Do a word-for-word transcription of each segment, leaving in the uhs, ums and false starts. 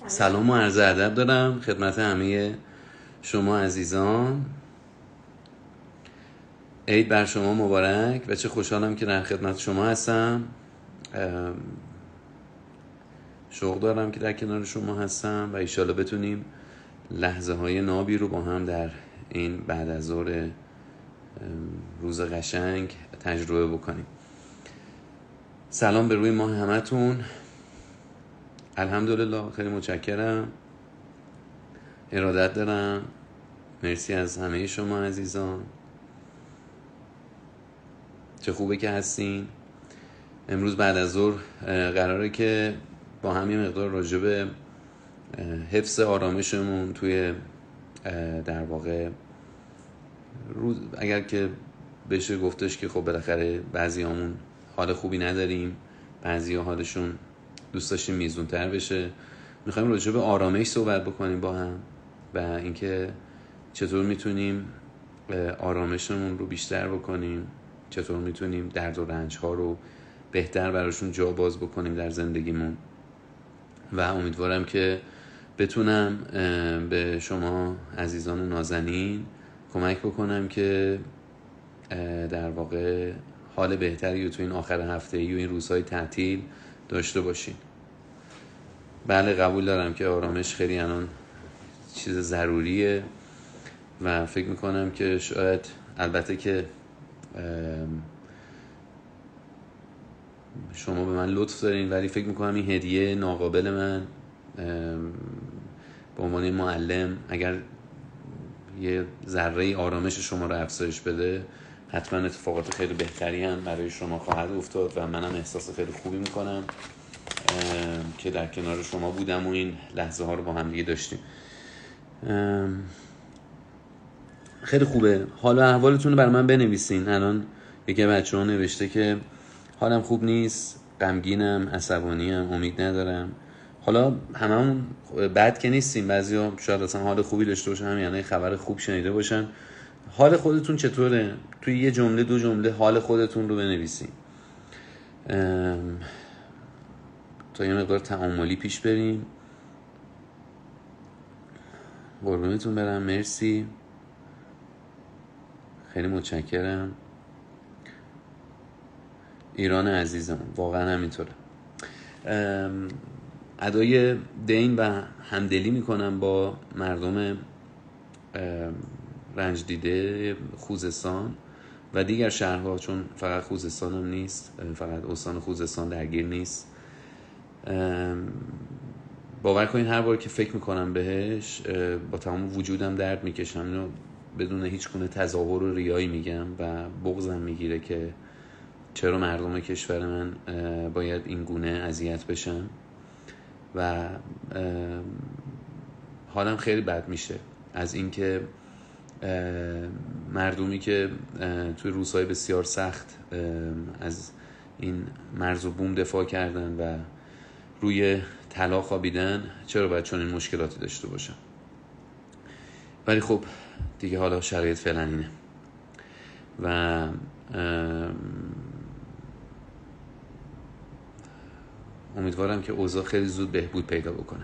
سلام و عرض ادب دارم خدمت همه شما عزیزان. عید بر شما مبارک و چه خوشحالم که در خدمت شما هستم. شوق دارم که در کنار شما هستم و ایشالا بتونیم لحظه های نابی رو با هم در این بعد از ظهر روز قشنگ تجربه بکنیم. سلام به روی ماه همتون. الحمدلله خیلی متشکرم، ارادت دارم. مرسی از همه شما عزیزان، چه خوبه که هستین. امروز بعد از ظهر قراره که با هم یه مقدار راجع به حفظ آرامشمون توی در واقع روز، اگر که بشه گفتش که خب بالاخره بعضیامون حال خوبی نداریم، بعضیا حالشون دوست داشتیم میزونتر بشه، میخوایم راجع به آرامش صحبت بکنیم با هم و اینکه چطور میتونیم آرامشمون رو بیشتر بکنیم، چطور میتونیم درد و رنج ها رو بهتر براشون جا باز بکنیم در زندگیمون. و امیدوارم که بتونم به شما عزیزان نازنین کمک بکنم که در واقع حال بهتری رو تو این آخر هفته ای و این روزهای تعطیل داشته باشین. بله قبول دارم که آرامش خیلی الان چیز ضروریه و فکر میکنم که شاید، البته که شما به من لطف دارین، ولی فکر میکنم این هدیه ناقابل من به عنوان معلم اگر یه ذره آرامش شما رو افزایش بده، حتما اتفاقات خیلی بهتری هم برای شما خواهد افتاد و منم احساس خیلی خوبی میکنم که در کنار شما بودم و این لحظه ها رو با هم دیگه داشتیم. خیلی خوبه. حال و احوالتون رو برای من بنویسین. الان یکی بچه ها نوشته که حالم خوب نیست، غمگینم، عصبانیم، امید ندارم. حالا هممون بد که نیستیم، بعضیا شاید اصلا حال خوبی داشته باشن، هم یعنی خبر خوب شنیده باشن. حال خودتون چطوره؟ توی یه جمله دو جمله حال خودتون رو بنویسین تا یه مقدار تعاملی پیش بریم. قربونتون برم، مرسی، خیلی متشکرم. ایران عزیزم، واقعا همینطوره. ادای دین و همدلی میکنم با مردم رنج دیده خوزستان و دیگر شهرها، چون فقط خوزستان هم نیست، فقط استان خوزستان درگیر نیست. باور کنین هر بار که فکر میکنم بهش با تمام وجودم درد میکشم، اینو بدون هیچ گونه تظاهر و ریایی میگم و بغضم میگیره که چرا مردم کشور من باید این گونه اذیت بشن و حالم خیلی بد میشه از اینکه مردمی که توی روزهای بسیار سخت از این مرز و بوم دفاع کردن و روی طلا خوابیدن، چرا باید چون این مشکلاتی داشته باشن. ولی خب دیگه حالا شرایط فعلا اینه و امیدوارم که اوضاع خیلی زود بهبود پیدا بکنه.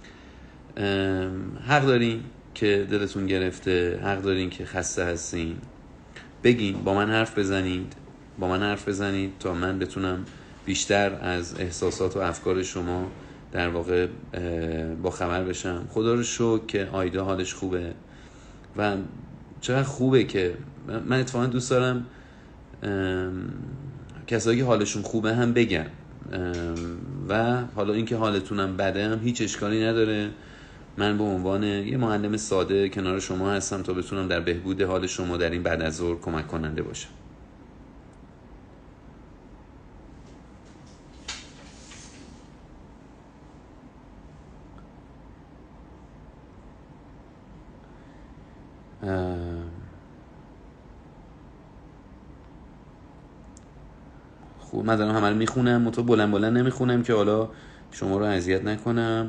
حق دارین که دلتون گرفته، حق دارین که خسته هستین، بگین، با من حرف بزنید، با من حرف بزنید تا من بتونم بیشتر از احساسات و افکار شما در واقع با خبر بشم. خدا رو شکر که آیدا حالش خوبه و چقدر خوبه که من اتفاقا دوست دارم کسایی که حالشون خوبه هم بگن و حالا اینکه حالتونم بده هم هیچ اشکالی نداره. من به عنوان یه معلم ساده کنار شما هستم تا بتونم در بهبود حال شما در این بعد از ظهر کمک کننده باشم. خوب، من دارم همه رو میخونم، منطقه بلند بلند نمیخونم که حالا شما رو اذیت نکنم.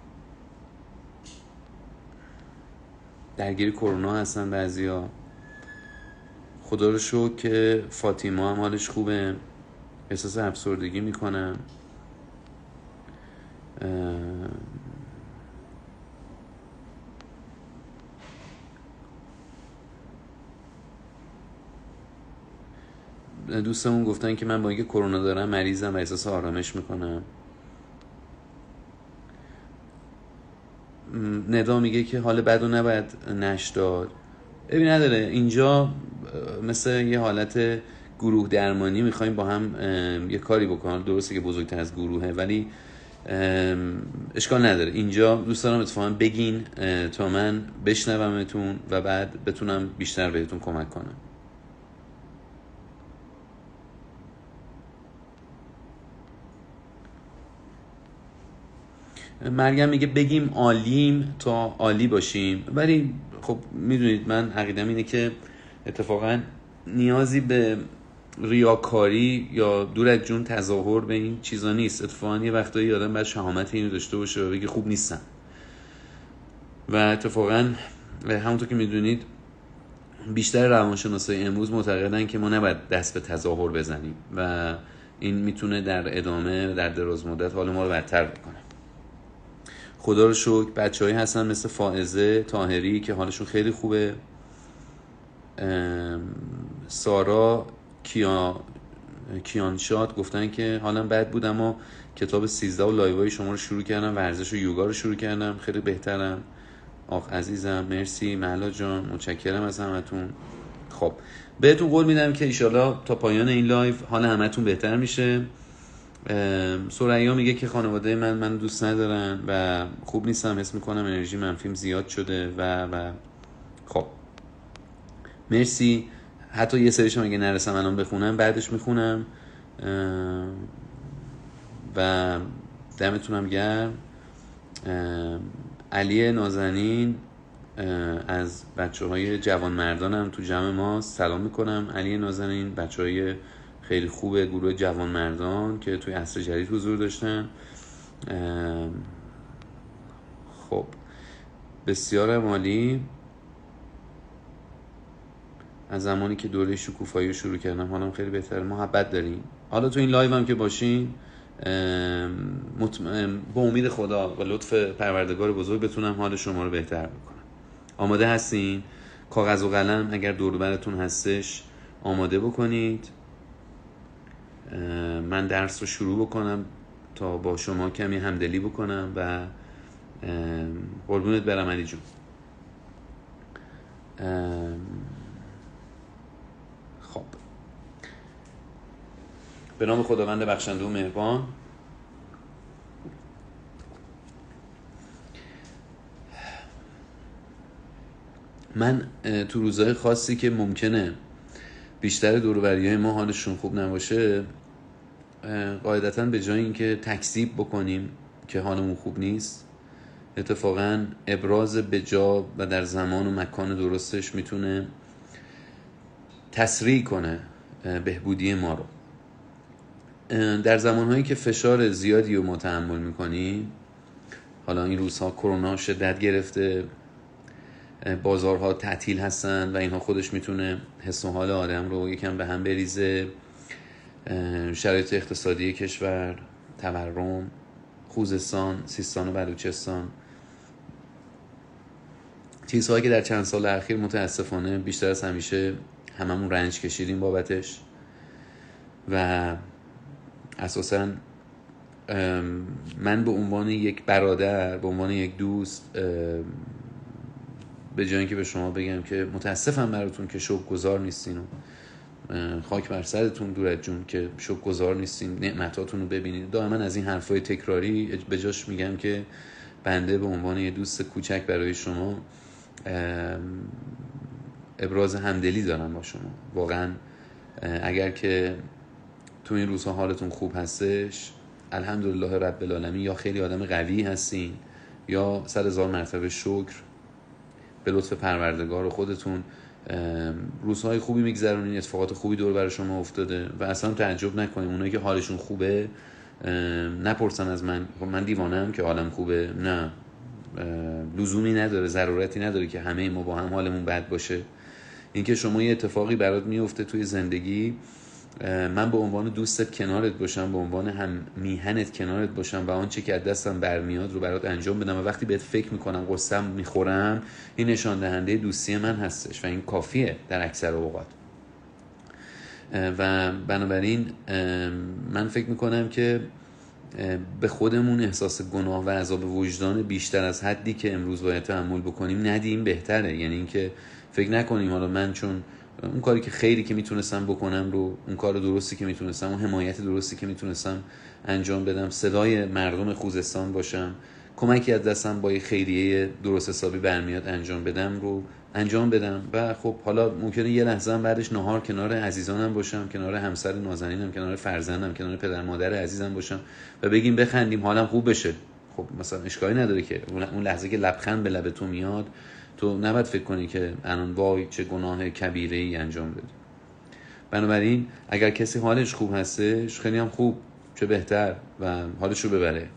درگیر کرونا هستن بعضیا. خدا رو شکر که فاطمه هم حالش خوبه، احساس افسردگی میکنم. دوستمون گفتن که من با اینکه کرونا دارم مریضم و احساس آرامش میکنم. ندا میگه که حال بد و نباید نش داد. ببین نداره، اینجا مثل یه حالت گروه درمانی میخوایم با هم یه کاری بکنم. درسته که بزرگتر از گروهه ولی اشکال نداره. اینجا دوست دارم اتفاقا بگین تا من بشنومتون و بعد بتونم بیشتر بهتون کمک کنم. مریم میگه بگیم عالیم تا عالی باشیم، ولی خب میدونید من عقیدم اینه که اتفاقا نیازی به ریاکاری یا دور از جون تظاهر به این چیزا نیست. اتفاقا یه وقتایی آدم باید شهامت اینو داشته باشه و بگه خوب نیستم. و اتفاقا همونطور که میدونید بیشتر روانشناسای امروز معتقدن که ما نباید دست به تظاهر بزنیم و این میتونه در ادامه در دراز مدت حال ما رو بدتر بکنه. خدا رو شکر بچه‌هایی هستن مثل فائزه طاهری که حالشون خیلی خوبه. سارا کیا کیانشاد گفتن که حالم بد بود اما کتاب سیزده و لایوهای شما رو شروع کردم، ورزش و یوگا رو شروع کردم، خیلی بهترم. آخ عزیزم مرسی مهلا جان، متشکرم از همتون. خب بهتون قول میدم که ایشالا تا پایان این لایو حال همتون بهتر میشه. سریا میگه که خانواده من من دوست ندارن و خوب نیستم، حس میکنم انرژی منفیم زیاد شده و و خب مرسی. حتی یه سریشم اگه نرسم الان بخونم بعدش میخونم و دمتونم گرم. علی نازنین از بچه های جوان مردانم تو جمع ما سلام میکنم. علی نازنین بچه های خیلی خوبه گروه جوان مردان که توی عصر جدید حضور داشتن. خب بسیار عالی. از زمانی که دوره شکوفایی رو شروع کردم حالم خیلی بهتره. محبت دارین. حالا تو این لایو هم که باشین مطمئن با امید خدا و لطف پروردگار بزرگ بتونم حال شما رو بهتر بکنم. آماده هستین؟ کاغذ و قلم اگر دور براتون هستش آماده بکنید. من درس رو شروع بکنم تا با شما کمی همدلی بکنم و قربونت برم علی جون. خب به نام خداوند بخشنده و مهربان. من تو روزهای خاصی که ممکنه بیشتر دور و بریای ما حالشون خوب نباشه قاعدتاً به جای اینکه تکذیب بکنیم که حالمون خوب نیست، اتفاقاً ابراز بجا و در زمان و مکان درستش میتونه تسریع کنه بهبودی ما رو. در زمانهایی که فشار زیادی رو ما تحمل میکنیم، حالا این روزها کرونا شدت گرفته، بازارها تعطیل هستن و اینها خودش میتونه حس و حال آدم رو یکم به هم بریزه. شرایط اقتصادی کشور، تورم، خوزستان، سیستان و بلوچستان، چیزهایی که در چند سال اخیر متاسفانه بیشتر از همیشه هممون رنج کشیدیم بابتش و اساساً من به عنوان یک برادر، به عنوان یک دوست، به جای اینکه به شما بگم که متاسفم براتون که شکرگزار نیستین و خاک بر سرتون دور از جون که شکرگزار نیستین، نعمتاتون رو ببینید، دائما از این حرفای تکراری به جاش میگم که بنده به عنوان یه دوست کوچک برای شما ابراز همدلی دارم با شما. واقعا اگر که تو این روزها حالتون خوب هستش الحمدلله رب العالمین، یا خیلی آدم قوی هستین یا صد هزار مرتبه شکر به لطف پروردگار و خودتون روزهای خوبی میگذرونین، اتفاقات خوبی دور بر شما افتاده و اصلا تعجب نکنیم اونایی که حالشون خوبه نپرسن از من من دیوانه‌ام که حالم خوبه. نه، لزومی نداره، ضرورتی نداره که همه ما با هم حالمون بد باشه. اینکه شما یه اتفاقی برات میفته توی زندگی، من به عنوان دوستت کنارت باشم، به عنوان هم میهنت کنارت باشم و آنچه که از دستم برمیاد رو برات انجام بدم و وقتی بهت فکر میکنم قصه‌ام میخورم، این نشان دهنده دوستی من هستش و این کافیه در اکثر اوقات. و بنابراین من فکر میکنم که به خودمون احساس گناه و عذاب وجدان بیشتر از حدی که امروز باید تحمل بکنیم ندیم بهتره. یعنی اینکه فکر نکنیم حالا من چون اون کاری که خیری که میتونستم بکنم رو، اون کار درستی که میتونستم، اون حمایت درستی که میتونستم انجام بدم، صدای مردم خوزستان باشم، کمکی از دستم با خیریه درست حسابی برمیاد انجام بدم رو انجام بدم. و خب حالا ممکنه یه لحظه هم بعدش نهار کنار عزیزانم باشم، کنار همسر نازنینم، کنار فرزندم، کنار پدر مادر عزیزم باشم و بگیم بخندیم حالم خوب بشه. خب مثلا اشکالی نداره که اون لحظه که لبخند به لب تو میاد تو نباید فکر کنی که الان وای چه گناه کبیره ای انجام دادی. بنابراین اگر کسی حالش خوب هستش خیلی هم خوب، چه بهتر و حالش رو ببره.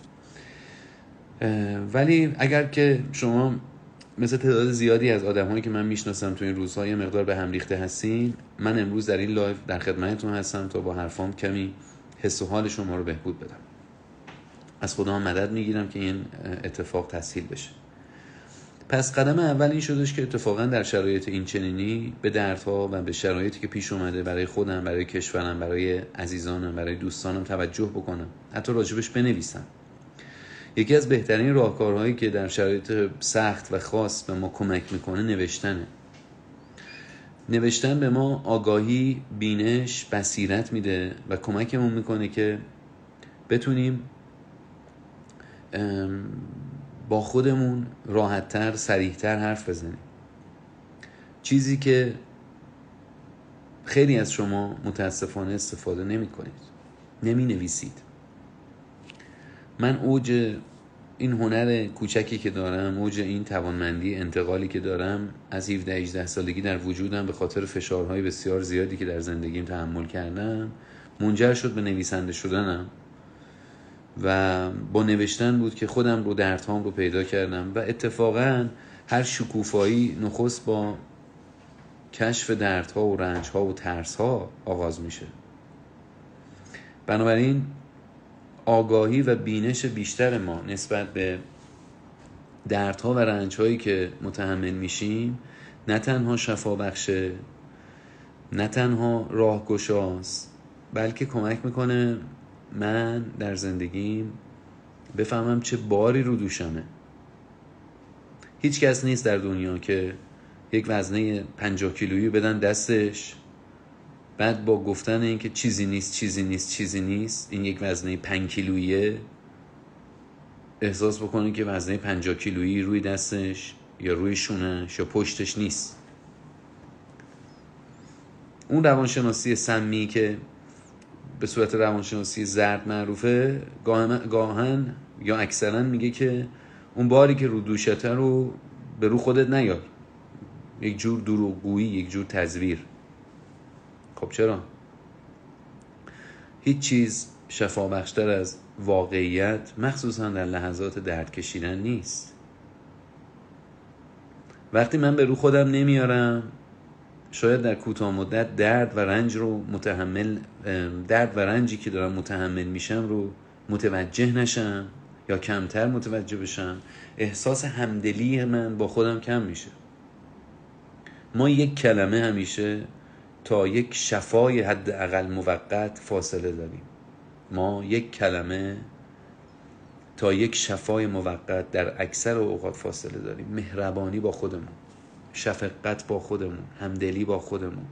ولی اگر که شما مثل تعداد زیادی از آدم‌هایی که من میشناسم تو این روزها یه مقدار به هم ریخته هستین، من امروز در این لایو در خدمتتون هستم تا با حرفام کمی حس و حال شما رو بهبود بدم. از خدا هم مدد میگیرم که این اتفاق تسهیل بشه. پس قدم اول این شدش که اتفاقا در شرایط این چنینی به دردها و به شرایطی که پیش اومده برای خودم، برای کشورم، برای عزیزانم، برای دوستانم توجه بکنم، حتی راجبش بنویسم. یکی از بهترین راهکارهایی که در شرایط سخت و خاص به ما کمک میکنه نوشتنه. نوشتن به ما آگاهی، بینش، بصیرت میده و کمکمون میکنه که بتونیم با خودمون راحت‌تر، سریع‌تر حرف بزنیم. چیزی که خیلی از شما متاسفانه استفاده نمی کنید، نمی نویسید. من اوج این هنر کوچکی که دارم، اوج این توانمندی انتقالی که دارم از هفده هجده سالگی در وجودم به خاطر فشارهای بسیار زیادی که در زندگیم تحمل کردم منجر شد به نویسنده شدنم و با نوشتن بود که خودم رو، دردهام رو پیدا کردم. و اتفاقا هر شکوفایی نخست با کشف دردها و رنجها و ترسها آغاز میشه. بنابراین آگاهی و بینش بیشتر ما نسبت به دردها و رنجهایی که متحمل میشیم نه تنها شفا بخشه، نه تنها راهگشاست، بلکه کمک میکنه من در زندگیم بفهمم چه باری رو دوشمه. هیچ کس نیست در دنیا که یک وزنه پنجاه کیلویی بدن دستش، بعد با گفتن این که چیزی نیست چیزی نیست چیزی نیست، این یک وزنه پنج کیلوییه، احساس بکنه که وزنه پنجاه کیلویی روی دستش یا روی شونش یا پشتش نیست. اون روانشناسی سمی که به صورت روانشناسی زرد معروفه گاهن یا اکثرا میگه که اون باری که رو دوشته رو به رو خودت نیار. یک جور دروغگویی، یک جور تزویر. خب چرا؟ هیچ چیز شفا بخشتر از واقعیت، مخصوصا در لحظات درد کشیدن نیست. وقتی من به رو خودم نمیارم، شاید در کوتاه مدت درد و رنج رو متحمل درد و رنجی که دارم متحمل میشم رو متوجه نشم یا کمتر متوجه بشم، احساس همدلی من با خودم کم میشه. ما یک کلمه همیشه تا یک شفای حداقل موقت فاصله داریم. ما یک کلمه تا یک شفای موقت در اکثر اوقات فاصله داریم. مهربانی با خودمون، شفقت با خودمون، همدلی با خودمون.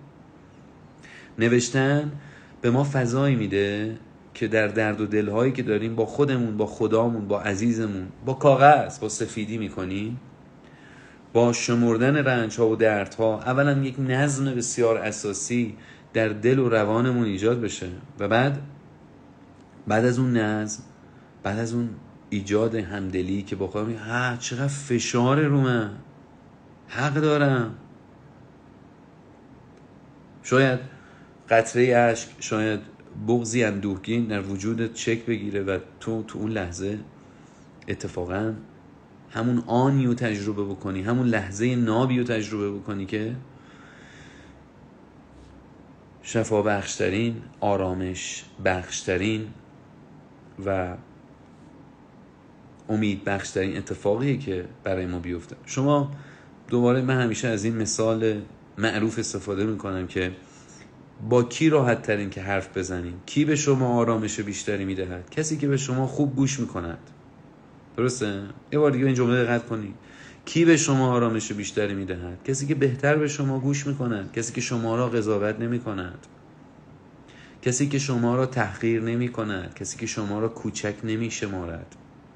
نوشتن به ما فضایی میده که در درد و دلهایی که داریم با خودمون، با خدامون، با عزیزمون، با کاغذ، با سفیدی میکنیم، با شمردن رنجها و دردها اولا یک نظم بسیار اساسی در دل و روانمون ایجاد بشه و بعد بعد از اون نظم، بعد از اون ایجاد همدلی که با خودم ها چقدر فشار رو من، حق دارم. شاید قطره اشک، شاید بغضی اندوهگین در وجودت چک بگیره و تو تو اون لحظه اتفاقا همون آنی رو تجربه بکنی، همون لحظه نابی رو تجربه بکنی که شفا بخشترین، آرامش بخشترین و امید بخشترین اتفاقیه که برای ما بیفته. شما دوباره، من همیشه از این مثال معروف استفاده میکنم که با کی راحت ترین که حرف بزنیم؟ کی به شما آرامش بیشتری میدهد؟ کسی که به شما خوب گوش میکند. درسته؟ یه بار دیگه این جمله دقت کنید. کی به شما آرامش بیشتری میدهد؟ کسی که بهتر به شما گوش میکند، کسی که شما را قضاوت نمیکند، کسی که شما را تحقیر نمیکند، کسی که شما را کوچک نمیشمارد.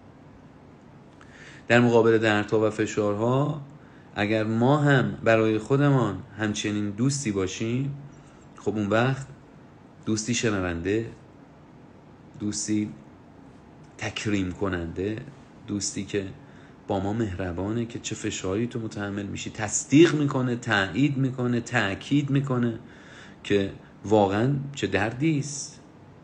در مقابل دردها و فشارها اگر ما هم برای خودمان همچنین دوستی باشیم، خب اون وقت دوستی شنونده، دوستی تکریم کننده، دوستی که با ما مهربانه، که چه فشاری تو متحمل میشی تصدیق میکنه، تایید میکنه، تأکید میکنه که واقعا چه دردی است.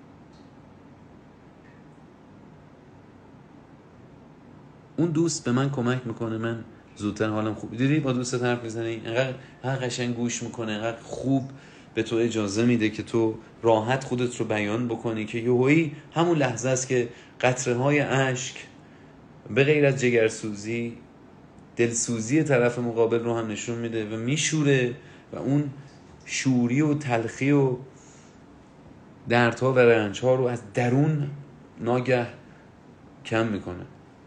اون دوست به من کمک میکنه من زودتر حالم خوب. دیدی با دوستت حرف میزنی اینقدر قشنگ گوش میکنه، اینقدر خوب به تو اجازه میده که تو راحت خودت رو بیان بکنی که یهویی همون لحظه است که قطره های اشک به غیر از جگرسوزی دلسوزی طرف مقابل رو هم نشون میده و میشوره و اون شوری و تلخی و دردها و رنجها رو از درون ناگه کم میکنه.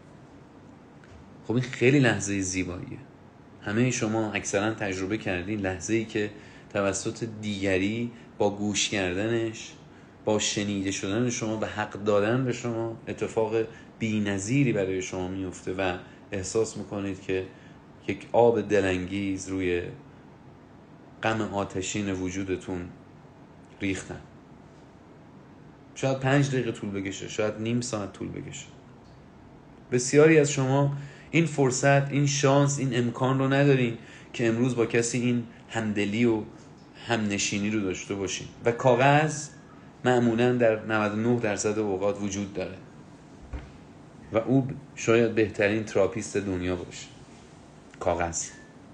خب این خیلی لحظه زیباییه. همه شما اکثرا تجربه کردین لحظه‌ای که توسط دیگری با گوش کردنش، با شنیده شدن شما و حق دادن به شما اتفاق بی‌نظیری برای شما میفته و احساس میکنید که یک آب دلانگیز روی غم آتشین وجودتون ریختن. شاید پنج دقیقه طول بکشه، شاید نیم ساعت طول بکشه. بسیاری از شما این فرصت، این شانس، این امکان رو ندارین که امروز با کسی این همدلی و همنشینی رو داشته باشین و کاغذ معمولاً در نود و نه درصد اوقات وجود داره و او شاید بهترین تراپیست دنیا باشه. کاغذ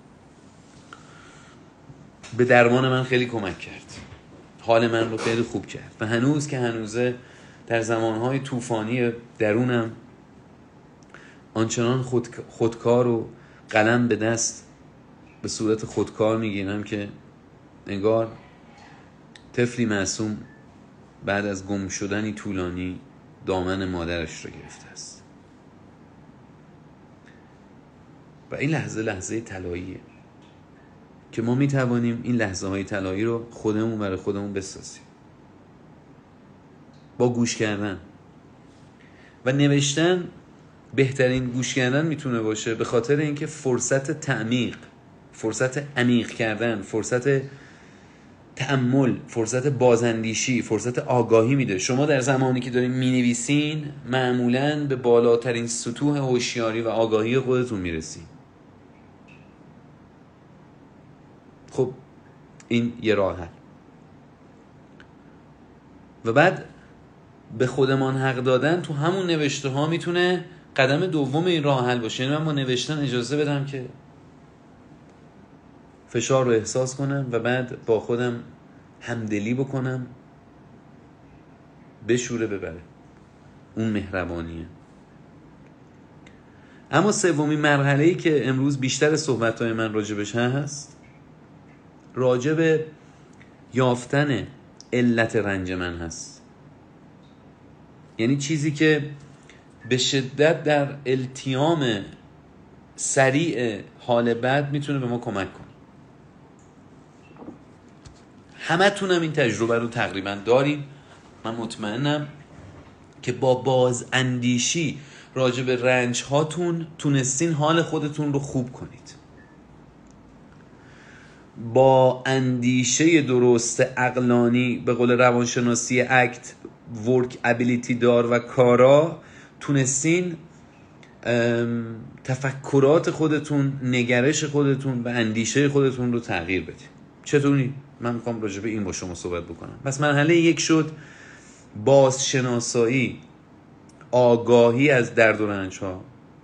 به درمان من خیلی کمک کرد، حال من رو خیلی خوب کرد و هنوز که هنوزه در زمانهای طوفانی درونم آنچنان خود خودکار و قلم به دست به صورت خودکار میگیرم که انگار طفلی معصوم بعد از گم شدنی طولانی دامن مادرش رو گرفته است و این لحظه لحظه طلاییه که ما میتوانیم این لحظه های طلایی رو خودمون برای خودمون بسازیم با گوش کردن و نوشتن. بهترین گوش کردن میتونه باشه به خاطر اینکه فرصت تعمیق، فرصت عمیق کردن، فرصت تأمل، فرصت بازاندیشی، فرصت آگاهی میده. شما در زمانی که دارین مینویسین معمولاً به بالاترین سطوح هوشیاری و آگاهی خودتون میرسین. خب این یه راه حل. و بعد به خودمان حق دادن تو همون نوشته ها میتونه قدم دوم این راه حل باشه. یعنی من با نوشتن اجازه بدم که فشار رو احساس کنم و بعد با خودم همدلی بکنم، بشوره ببره. اون مهربانیه. اما سومین مرحله‌ای که امروز بیشتر صحبت‌های من راجبش هست، راجب یافتن علت رنج من هست. یعنی چیزی که به شدت در التیام سریع حال بد میتونه به ما کمک کنه. همه تونم این تجربه رو تقریبا داریم. من مطمئنم که با باز اندیشی راجع به رنج هاتون تونستین حال خودتون رو خوب کنید. با اندیشه درست عقلانی، به قول روانشناسی اکت، ورک ابیلیتی دار و کارا، تونستین تفکرات خودتون، نگرش خودتون و اندیشه خودتون رو تغییر بدید. چطوری؟ من میخوام راجع به این با شما صحبت بکنم. پس مرحله یک شد بازشناسایی، آگاهی از درد و رنج ها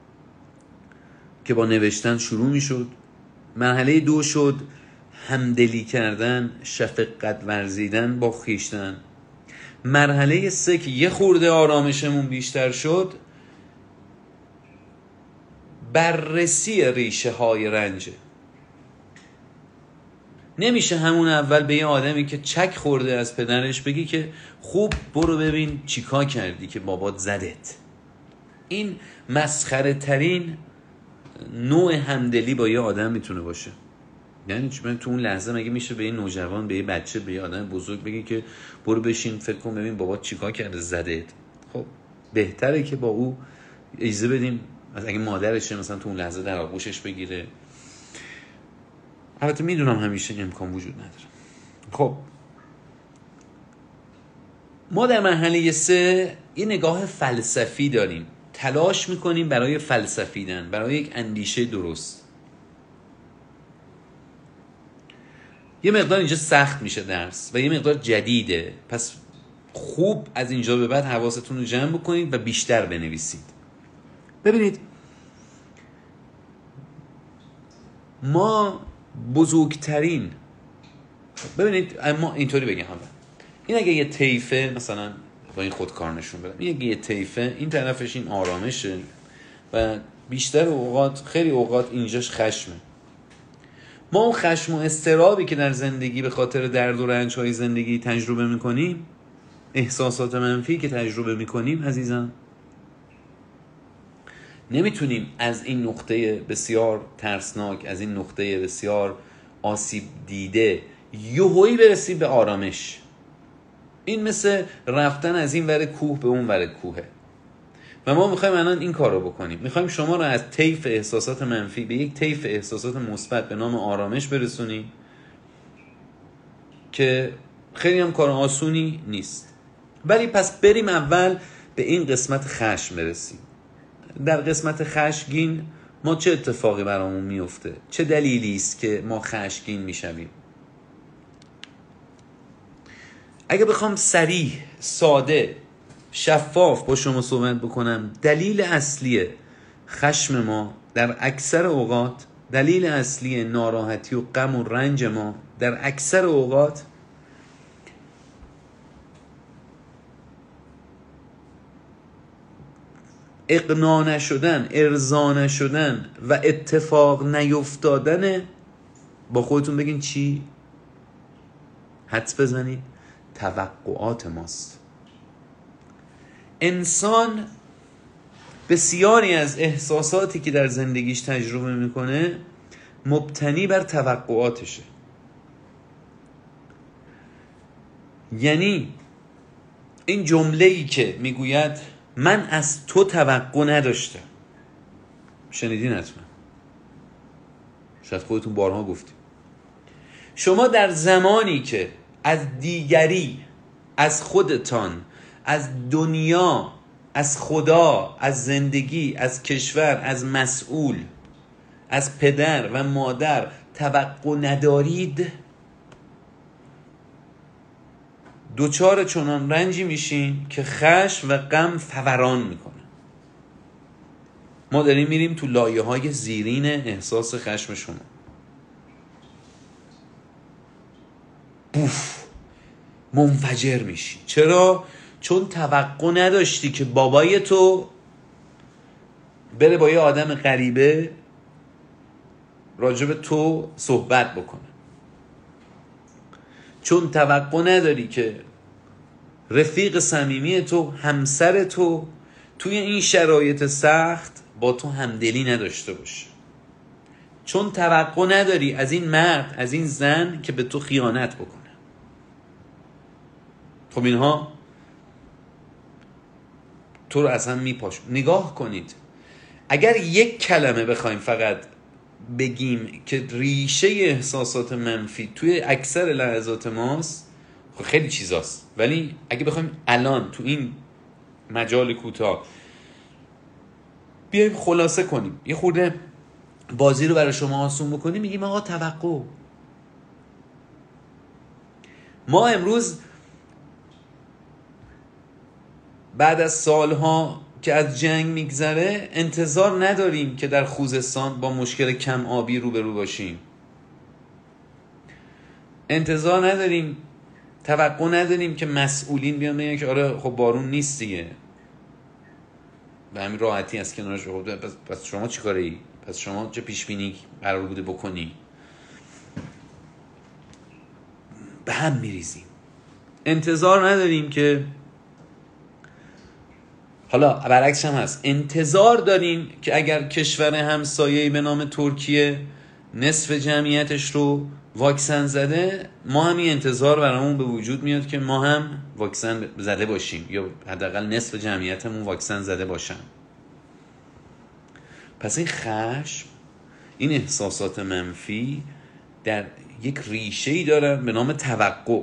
که با نوشتن شروع میشد. مرحله دو شد همدلی کردن، شفقت ورزیدن با خویشتن. مرحله سه که یه خورده آرامشمون بیشتر شد، بررسی ریشه های رنجه. نمیشه همون اول به یه آدمی که چک خورده از پدرش بگی که خوب برو ببین چیکار کردی که بابات زدت. این مسخره ترین نوع همدلی با یه آدم میتونه باشه. یعنی چون تو اون لحظه مگه میشه به یه نوجوان، به یه بچه، به یه آدم بزرگ بگی که برو بشین فکر کن ببین بابات چیکار کرده زدت؟ خب بهتره که با او اجازه بدیم مثلا اگه مادرشه مثلا تو اون لحظه در آغوشش بگیره. البته میدونم همیشه امکان وجود نداره. خب ما در مرحله سه یه نگاه فلسفی داریم، تلاش میکنیم برای فلسفیدن، برای یک اندیشه درست. یه مقدار اینجا سخت میشه درس و یه مقدار جدیده، پس خوب از اینجا به بعد حواستون رو جمع بکنید و بیشتر بنویسید. ببینید ما بزرگترین، ببینید اما اینطوری بگم اول، این اگه یه طیفه مثلا با این خودکار نشون بدم، این اگه یه طیفه این طرفش این آرامشه و بیشتر اوقات خیلی اوقات اینجاش خشمه. ما اون خشم و استرابی که در زندگی به خاطر درد و رنج‌های زندگی تجربه میکنیم، احساسات منفی که تجربه میکنیم عزیزان، نمیتونیم از این نقطه بسیار ترسناک، از این نقطه بسیار آسیب دیده یهویی برسیم به آرامش. این مثل رفتن از این ور کوه به اون ور کوهه و ما میخوایم الان این کار رو بکنیم. میخوایم شما رو از طیف احساسات منفی به یک طیف احساسات مثبت به نام آرامش برسونیم که خیلی هم کار آسونی نیست. ولی پس بریم اول به این قسمت خشم برسیم. در قسمت خشمگین ما چه اتفاقی برامون میفته؟ چه دلیلی است که ما خشمگین میشویم؟ اگه بخوام صریح، ساده، شفاف با شما صحبت بکنم، دلیل اصلی خشم ما در اکثر اوقات، دلیل اصلی ناراحتی و غم و رنج ما در اکثر اوقات اقناع نشدن، ارضا نشدن و اتفاق نیفتادن، با خودتون بگین چی؟ حدس بزنید، توقعات ماست. انسان بسیاری از احساساتی که در زندگیش تجربه میکنه مبتنی بر توقعاتشه. یعنی این جمله‌ای که میگوید من از تو توقع نداشتم، شنیدین حتما، شاید خودتون بارها گفتید. شما در زمانی که از دیگری، از خودتان، از دنیا، از خدا، از زندگی، از کشور، از مسئول، از پدر و مادر توقع ندارید، دوچار چنان رنجی میشین که خشم و غم فوران میکنه. ما داریم میریم تو لایه های زیرین احساس خشم شما. بوف، منفجر میشی. چرا؟ چون توقع نداشتی که بابای تو بره با یه آدم غریبه راجب تو صحبت بکنه. چون توقع نداری که رفیق صمیمی تو، همسر تو، توی این شرایط سخت با تو همدلی نداشته باشه. چون توقع نداری از این مرد، از این زن که به تو خیانت بکنه. خب اینها تو رو اصلا میپاش. نگاه کنید، اگر یک کلمه بخوایم فقط بگیم که ریشه احساسات منفی توی اکثر لحظات ماست، خب خیلی چیزاست، ولی اگه بخوایم الان تو این مجال کوتاه بیایم خلاصه کنیم، یه خورده بازی رو برای شما آسون بکنیم، میگیم آقا توقع. ما امروز بعد از سالها که از جنگ میگذره انتظار نداریم که در خوزستان با مشکل کم آبی روبرو باشیم. انتظار نداریم، توقع نداریم که مسئولین بیان بگن که آره خب بارون نیست دیگه، به همین راحتی از کنارش بخورد. پس, پس شما چی کاره ای؟ پس شما چه پیش بینی قرار بوده بکنی؟ به هم میریزیم. انتظار نداریم که، حالا برعکسش هم هست، انتظار داریم که اگر کشور همسایه‌ای به نام ترکیه نصف جمعیتش رو واکسن زده، ما هم این انتظار برامون به وجود میاد که ما هم واکسن زده باشیم یا حداقل نصف جمعیتمون واکسن زده باشن. پس این خشم، این احساسات منفی در یک ریشه‌ای دارن به نام توقع.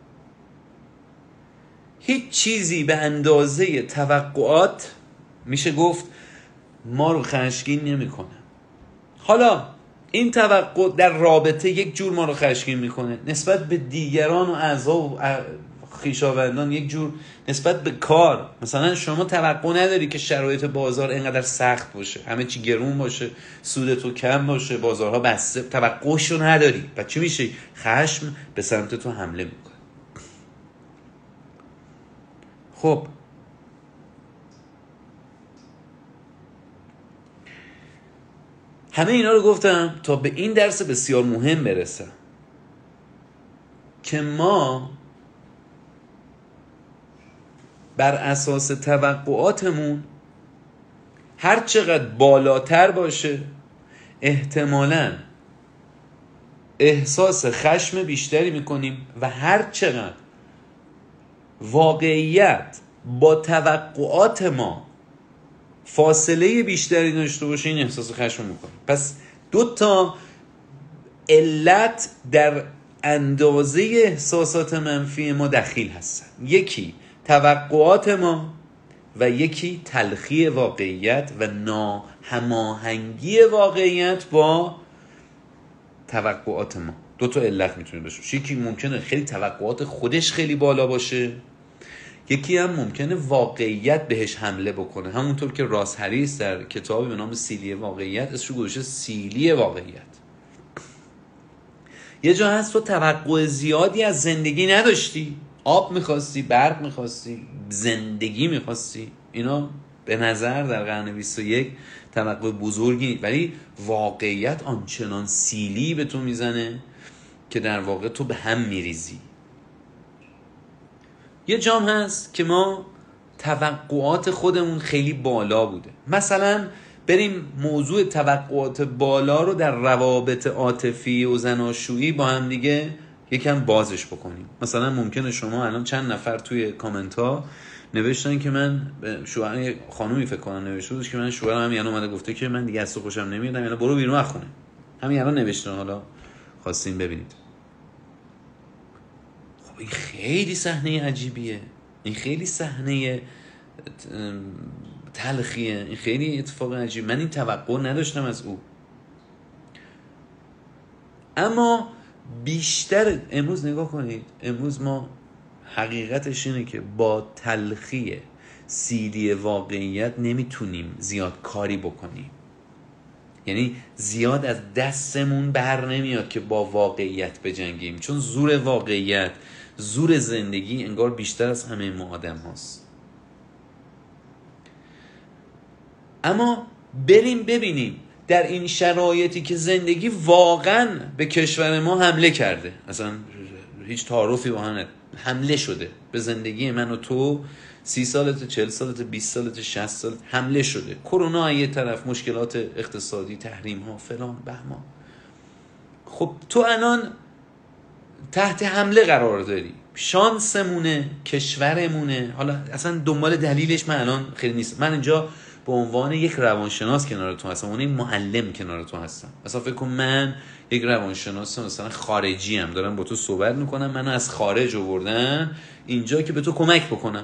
هیچ چیزی به اندازه توقعات میشه گفت ما رو خشمگین نمیکنه. حالا این توقع در رابطه یک جور ما رو خشمگین میکنه، نسبت به دیگران و اعضا و خویشاوندان یک جور، نسبت به کار. مثلا شما توقع نداری که شرایط بازار اینقدر سخت باشه، همه چی گرون باشه، سود تو کم باشه، بازارها بسته، توقعشو نداری. پس چی میشه؟ خشم به سمت تو حمله میکنه. خب همه اینا رو گفتم تا به این درس بسیار مهم برسم که ما بر اساس توقعاتمون هر چقدر بالاتر باشه احتمالاً احساس خشم بیشتری میکنیم و هر چقدر واقعیت با توقعات ما فاصله بیشتری داشته باشه این احساس خشم میکنیم. پس دو تا علت در اندازه احساسات منفی ما دخیل هستن، یکی توقعات ما و یکی تلخی واقعیت و ناهماهنگی واقعیت با توقعات ما. دو تا علت میتونه باشه. یکی ممکنه خیلی توقعات خودش خیلی بالا باشه، یکی هم ممکنه واقعیت بهش حمله بکنه. همونطور که راس هریس در کتابی به نام سیلی واقعیت اسمش گذاشته سیلی واقعیت. یه جا هست تو توقع زیادی از زندگی نداشتی، آب میخواستی، برق میخواستی، زندگی میخواستی، اینا به نظر در قرن بیست و یک توقع بزرگی، ولی واقعیت آنچنان سیلی به تو میزنه که در واقع تو به هم میریزی. یه جام هست که ما توقعات خودمون خیلی بالا بوده. مثلا بریم موضوع توقعات بالا رو در روابط عاطفی و زناشویی با هم دیگه یکم بازش بکنیم. مثلا ممکنه شما الان چند نفر توی کامنت ها نوشتن که من شوهر خانومی فکر کنم نوشته بود که من شوهرم همین الان اومده گفته که من دیگه از تو خوشم نمیاد، یعنی برو بیرون از خونه. همین الان نوشتن، حالا خواستین ببینید. خب این خیلی صحنه عجیبیه، این خیلی صحنه تلخیه، این خیلی اتفاق عجیب. من این توقع نداشتم از او. اما بیشتر امروز نگاه کنید، امروز ما حقیقتش اینه که با تلخی سیلی واقعیت نمیتونیم زیاد کاری بکنیم. یعنی زیاد از دستمون بر نمیاد که با واقعیت بجنگیم، چون زور واقعیت، زور زندگی انگار بیشتر از همه ما آدم هاست. اما بریم ببینیم در این شرایطی که زندگی واقعا به کشور ما حمله کرده، اصلا هیچ تعارفی با هم حمله شده به زندگی من و تو، سی سالت، چهل سالت، بیست سالت، شصت سالت حمله شده. کرونا یه طرف، مشکلات اقتصادی، تحریم ها، فلان بهمان. خب تو الان تحت حمله قرار داری، شانسمونه، کشورمونه. حالا اصلا دنبال دلیلش من الان خیلی نیست. من اینجا به عنوان یک روانشناس کنار تو هستم، اون یک معلم کنار تو هستم. مثلا فکر کن من یک روانشناس مثلا خارجی ام، دارم با تو صحبت میکنم، منو از خارج آوردن اینجا که به تو کمک بکنم.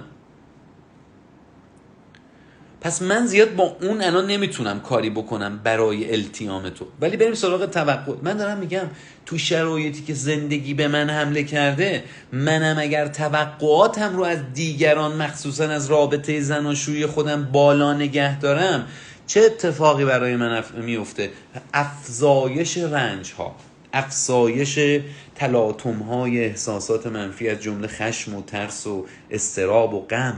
پس من زیاد با اون الان نمیتونم کاری بکنم برای التیام تو. ولی بریم سراغ توقع. من دارم میگم تو شرایطی که زندگی به من حمله کرده، منم اگر توقعاتم رو از دیگران، مخصوصا از رابطه زناشویی خودم بالا نگه دارم، چه اتفاقی برای من میفته؟ افزایش رنج ها، افزایش تلاطم های احساسات منفی از جمله خشم و ترس و اضطراب و غم.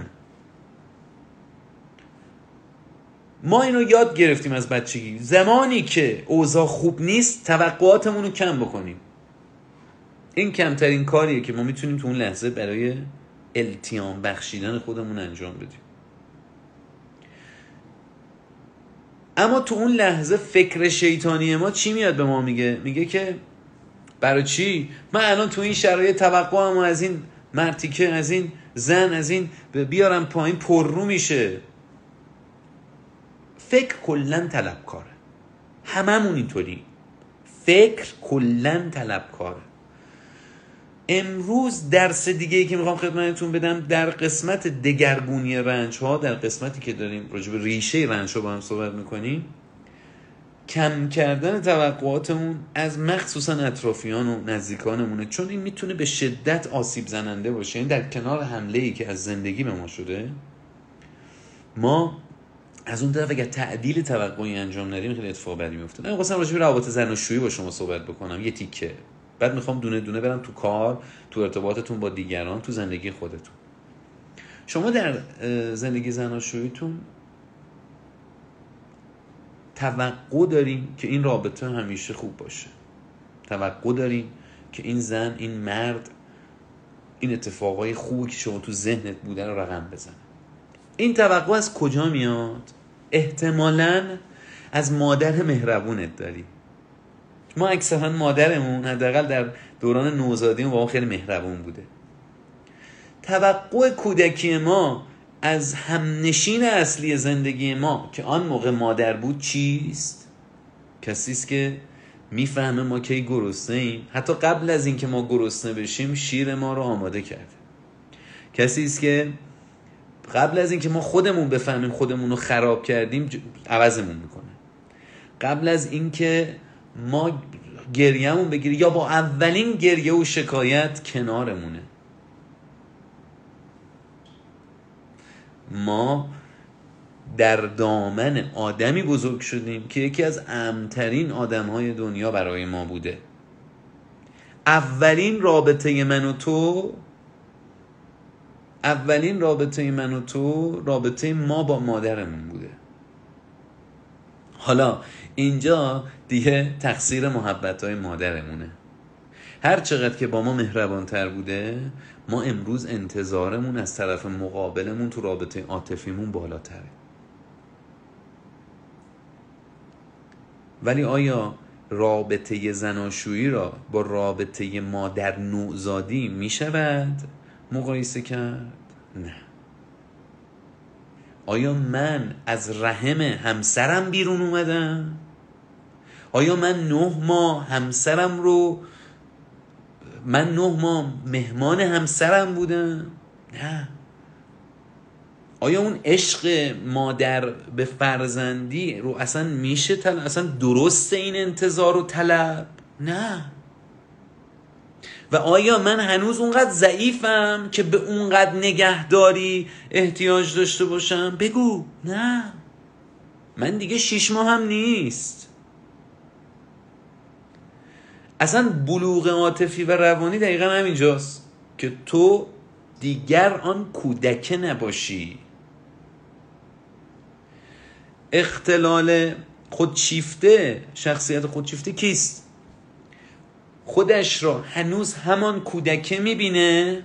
ما اینو یاد گرفتیم از بچگی، زمانی که اوضاع خوب نیست توقعاتمون رو کم بکنیم. این کمترین کاریه که ما میتونیم تو اون لحظه برای التیام بخشیدن خودمون انجام بدیم. اما تو اون لحظه فکر شیطانی ما چی میاد به ما میگه؟ میگه که برای چی؟ من الان تو این شرایط توقعم از این مرتیکه، از این زن، از این بیارم پایین پررو میشه. فکر کلن طلبکاره، هممون اینطوری. فکر کلن طلبکاره. امروز درس دیگه ای که میخوام خدمتتون بدم در قسمت دگرگونی رنج ها، در قسمتی که داریم راجع به ریشه رنج ها با هم صحبت میکنیم، کم کردن توقعاتمون از مخصوصا اطرافیان و نزدیکانمونه، چون این میتونه به شدت آسیب زننده باشه. این در کنار حمله ای که از زندگی به ما شده، ما از اون طرف اگر تعدیل توقعی انجام ندیم خیلی اتفاق بدی میفته. من خواستم راجع به روابط زناشویی با شما صحبت بکنم یه تیکه، بعد میخوام دونه دونه برم تو کار، تو ارتباطتون با دیگران، تو زندگی خودتون. شما در زندگی زناشوییتون توقع دارین که این رابطه همیشه خوب باشه، توقع دارین که این زن، این مرد، این اتفاقای خوبی که شما تو ذهنت بوده رو رقم بزنه. این توقع از کجا میاد؟ احتمالاً از مادر مهربونت داری. ما اکثرا مادرمون حداقل در دوران نوزادیمون با ما خیلی مهربون بوده. توقع کودکی ما از همنشین اصلی زندگی ما که آن موقع مادر بود چیست؟ کسی است که میفهمه ما کی گرسنه ایم، حتی قبل از اینکه ما گرسنه بشیم شیر ما رو آماده کرده. کسی است که قبل از اینکه ما خودمون بفهمیم خودمون رو خراب کردیم عوضمون میکنه. قبل از اینکه ما گریه‌مون بگیره یا با اولین گریه و شکایت کنارمونه. ما در دامن آدمی بزرگ شدیم که یکی از امن‌ترین آدم‌های دنیا برای ما بوده. اولین رابطه من و تو اولین رابطه من و تو رابطه ما با مادرمون بوده. حالا اینجا دیگه تقصیر محبت‌های مادرمونه. هر چقدر که با ما مهربان‌تر بوده، ما امروز انتظارمون از طرف مقابلمون تو رابطه عاطفیمون بالاتره. ولی آیا رابطه زناشویی را با رابطه مادر نوزادی می شود مقایسه کرد؟ نه. آیا من از رحم همسرم بیرون اومدم؟ آیا من نه ماه همسرم رو من نه ماه مهمان همسرم بودم؟ نه. آیا اون عشق مادر به فرزندی رو اصلا میشه طلب؟ اصلا درسته این انتظار و طلب؟ نه. و آیا من هنوز اونقدر ضعیفم که به اونقدر نگهداری احتیاج داشته باشم؟ بگو. نه. من دیگه شیش ماه هم نیست. اصلا بلوغ عاطفی و روانی دقیقا همینجاست که تو دیگر آن کودکه نباشی. اختلال خودشیفته، شخصیت خودشیفته کیست؟ خودش را هنوز همان کودکه میبینه،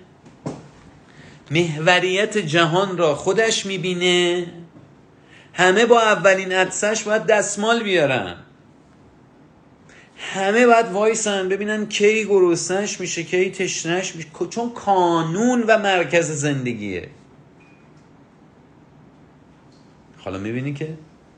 محوریت جهان را خودش میبینه، همه با اولین عطسش باید دستمال بیارن، همه باید وایسن ببینن کی گرسنش میشه، کی تشنش میشه، چون کانون و مرکز زندگیه. حالا میبینی که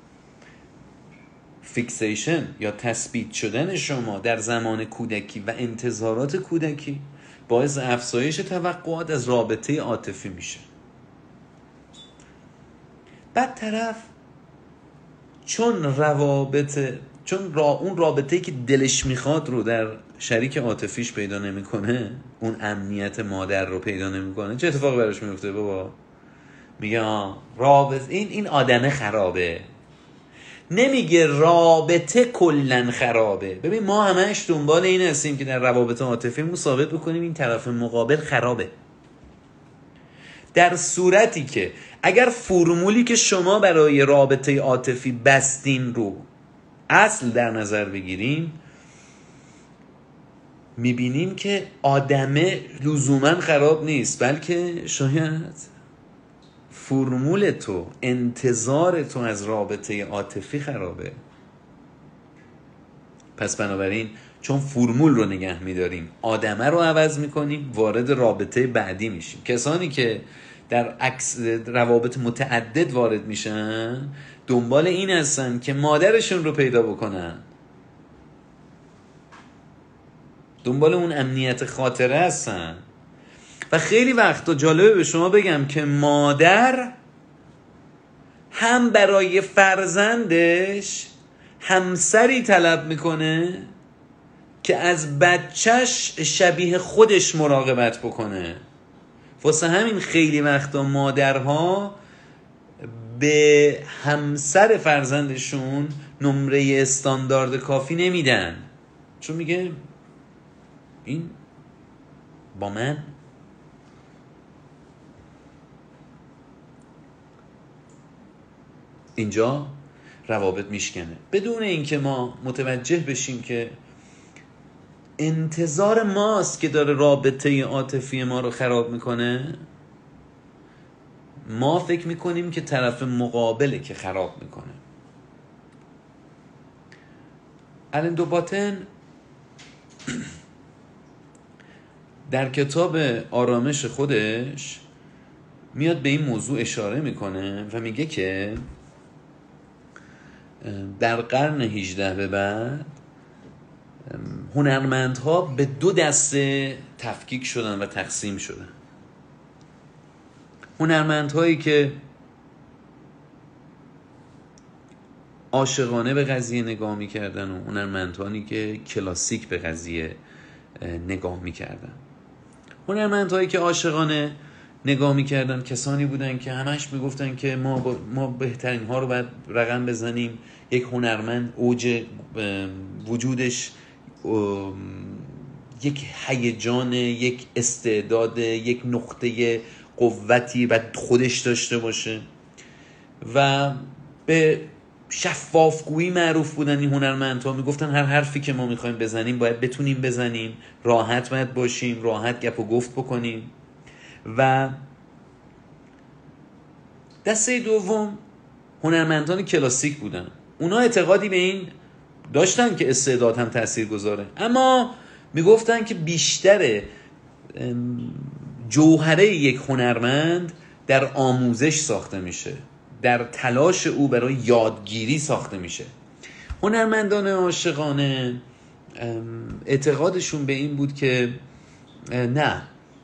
فیکسیشن یا تثبیت شدن شما در زمان کودکی و انتظارات کودکی باعث افزایش توقعات از رابطه عاطفی میشه. بعد طرف چون روابط چون را اون رابطه‌ای که دلش میخواد رو در شریک عاطفیش پیدا نمیکنه، اون امنیت مادر رو پیدا نمیکنه، چه اتفاقی براش میفته بابا؟ میگه آه رابطه این این آدمه خرابه. نمیگه رابطه کلن خرابه. ببین ما همش دنبال این هستیم که در روابط عاطفیمون ثابت بکنیم این طرف مقابل خرابه، در صورتی که اگر فرمولی که شما برای رابطه عاطفی بستین رو اصل در نظر بگیریم، میبینیم که آدمه لزوما خراب نیست، بلکه شاید فرمول تو، انتظار تو از رابطه عاطفی خرابه. پس بنابراین چون فرمول رو نگه میداریم، آدمه رو عوض میکنیم، وارد رابطه بعدی میشیم. کسانی که در عکس روابط متعدد وارد میشن دنبال این هستن که مادرشون رو پیدا بکنن، دنبال اون امنیت خاطره هستن. و خیلی وقتا جالبه به شما بگم که مادر هم برای فرزندش همسری طلب میکنه که از بچهش شبیه خودش مراقبت بکنه. واسه همین خیلی وقتا مادرها به همسر فرزندشون نمره استاندارد کافی نمیدن، چون میگه این با من اینجا روابط میشکنه، بدون اینکه ما متوجه بشیم که انتظار ماست که داره رابطه عاطفی ما رو خراب میکنه. ما فکر میکنیم که طرف مقابله که خراب میکنه. آلن دو باتن در کتاب آرامش خودش میاد به این موضوع اشاره میکنه و میگه که در قرن هجده به بعد هنرمندها به دو دسته تفکیک شدن و تقسیم شدن. هنرمندهایی که عاشقانه به قضیه نگاه میکردن و هنرمندانی که کلاسیک به قضیه نگاه میکردن. هنرمندهایی که عاشقانه نگاه میکردن کسانی بودن که همش میگفتن که ما, با ما بهترین ها رو باید رقم بزنیم. یک هنرمند اوج وجودش یک هیجان، یک استعداد، یک نقطه قوتی باید خودش داشته باشه و به شفافگویی معروف بودن. این هنرمندها میگفتن هر حرفی که ما میخوایم بزنیم باید بتونیم بزنیم، راحت باید باشیم، راحت گپ و گفت بکنیم. و دسته دوم هنرمندان کلاسیک بودن. اونا اعتقادی به این داشتن که استعداد هم تأثیر گذاره، اما میگفتن که بیشتر جوهره یک هنرمند در آموزش ساخته میشه، در تلاش او برای یادگیری ساخته میشه. هنرمندان عاشقانه اعتقادشون به این بود که نه،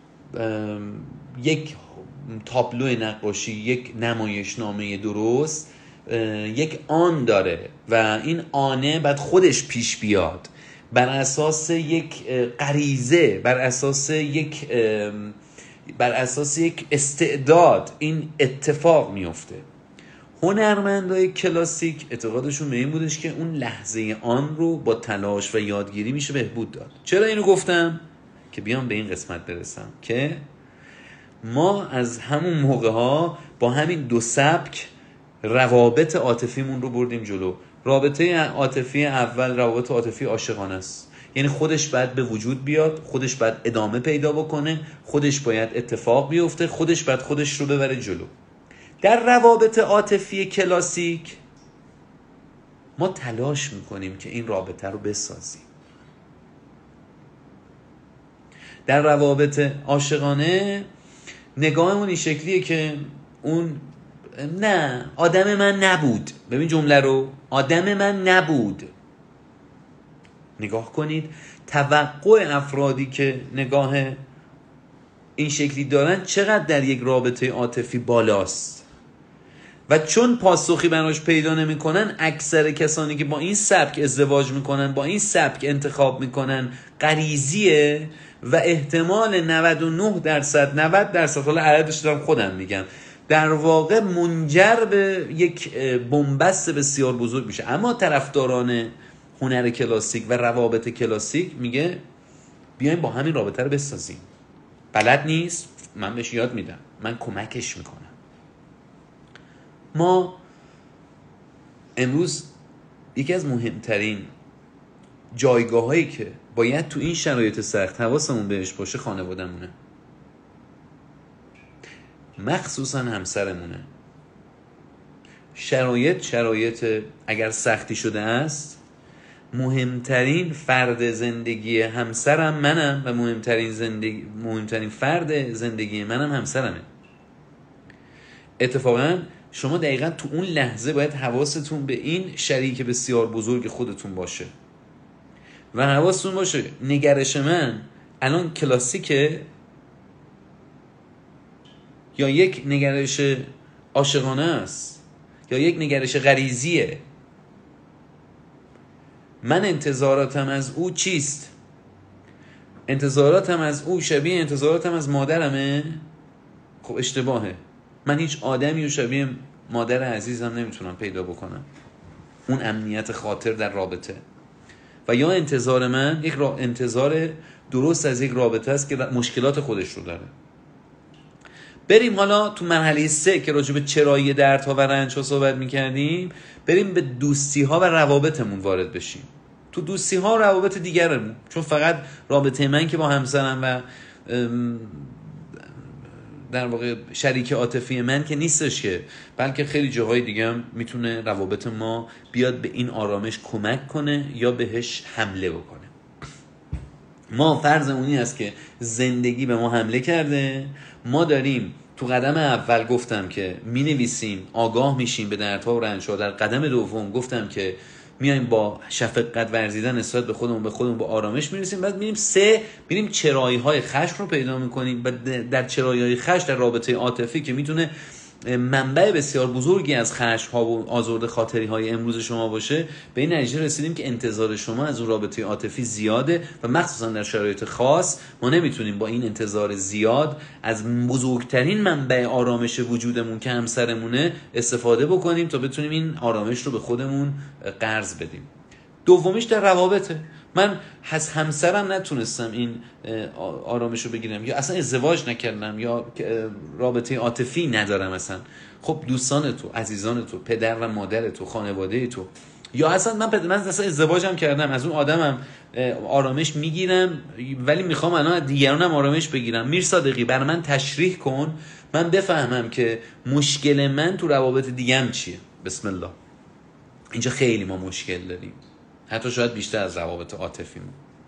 یک تابلو نقاشی، یک نمایشنامه درست یک آن داره و این آنه باید خودش پیش بیاد بر اساس یک غریزه، بر اساس یک بر اساس یک استعداد این اتفاق میفته. هنرمندای کلاسیک اعتقادشون به این بودش که اون لحظه آن رو با تلاش و یادگیری میشه بهبود داد. چرا اینو گفتم؟ که بیام به این قسمت برسم که ما از همون موقع ها با همین دو سبک روابط عاطفیمون رو بردیم جلو. رابطه عاطفی اول روابط عاطفی عاشقانه است، یعنی خودش باید به وجود بیاد، خودش باید ادامه پیدا بکنه، خودش باید اتفاق بیفته، خودش باید خودش رو ببره جلو. در روابط عاطفی کلاسیک ما تلاش میکنیم که این رابطه رو بسازیم. در روابط عاشقانه نگاهمون این شکلیه که اون نه، آدم من نبود. ببین جمله رو، آدم من نبود. نگاه کنید توقع افرادی که نگاه این شکلی دارن چقدر در یک رابطه عاطفی بالاست و چون پاسخی براش پیدا نمی کنن، اکثر کسانی که با این سبک ازدواج میکنن، با این سبک انتخاب میکنن، غریزیه و احتمال نود و نه درصد نود درصد حالا عددش دارم خودم میگم، در واقع منجر به یک بنبست بسیار بزرگ میشه. اما طرفداران هنر کلاسیک و روابط کلاسیک میگه بیایم با همین رابطه رو بسازیم. بلد نیست، من بهش یاد میدم، من کمکش میکنم. ما امروز یکی از مهمترین جایگاه هایی که باید تو این شرایط سخت حواسمون بهش باشه خانواده‌مونه، مخصوصا همسرمونه. شرایط شرایط اگر سختی شده است، مهمترین فرد زندگی همسرم منم و مهمترین زندگی مهمترین فرد زندگی منم همسرمه. اتفاقا شما دقیقا تو اون لحظه باید حواستون به این شریک بسیار بزرگ خودتون باشه و حواستون باشه نگرش من الان کلاسیکه یا یک نگرش عاشقانه است یا یک نگرش غریزیه. من انتظاراتم از او چیست؟ انتظاراتم از او شبیه انتظاراتم از مادرمه؟ خب اشتباهه. من هیچ آدمی و شبیه مادر عزیزم نمیتونم پیدا بکنم، اون امنیت خاطر در رابطه. و یا انتظار من یک را انتظار درست از یک رابطه است که مشکلات خودش رو داره. بریم حالا تو مرحله سه که راجع به چرایی دردها و رنج‌ها صحبت می‌کردیم، بریم به دوستی‌ها و روابطمون وارد بشیم. تو دوستی‌ها و روابط دیگرمون، چون فقط رابطه من که با همسرم و در واقع شریک عاطفی من که نیستش که، بلکه خیلی جاهای دیگه هم میتونه روابط ما بیاد به این آرامش کمک کنه یا بهش حمله بکنه. ما فرضمون این است که زندگی به ما حمله کرده، ما داریم تو قدم اول گفتم که می نویسیم آگاه میشیم به دردها و رنج‌ها، در قدم دوم گفتم که میایم با شفقت ورزیدن نسبت به خودمون به خودمون با آرامش میرسیم، بعد میریم سه میریم چرایی‌های خشم رو پیدا میکنیم و در چرایی‌های خشم در رابطه عاطفی که میتونه منبع بسیار بزرگی از خشم‌ها و آزرده خاطری‌های امروز شما باشه، به این نتیجه رسیدیم که انتظار شما از اون رابطه عاطفی زیاده و مخصوصا در شرایط خاص ما نمیتونیم با این انتظار زیاد از بزرگترین منبع آرامش وجودمون که همسرمونه استفاده بکنیم تا بتونیم این آرامش رو به خودمون قرض بدیم. دومیش در روابطه. من از همسرم نتونستم این آرامش رو بگیرم یا اصلا ازدواج نکردم یا رابطه عاطفی ندارم اصلا. خب دوستان تو، عزیزان تو، پدر و مادر تو، خانواده تو، یا اصلا من پدر من اصلا ازدواجم کردم، از اون آدمم آرامش میگیرم ولی میخوام الان از دیگرانم آرامش بگیرم. میر صادقی برای من تشریح کن من بفهمم که مشکل من تو روابط دیگم چیه. بسم الله. اینجا خیلی ما مشکل داریم، حتی شاید بیشتر از روابط عاطفیمون.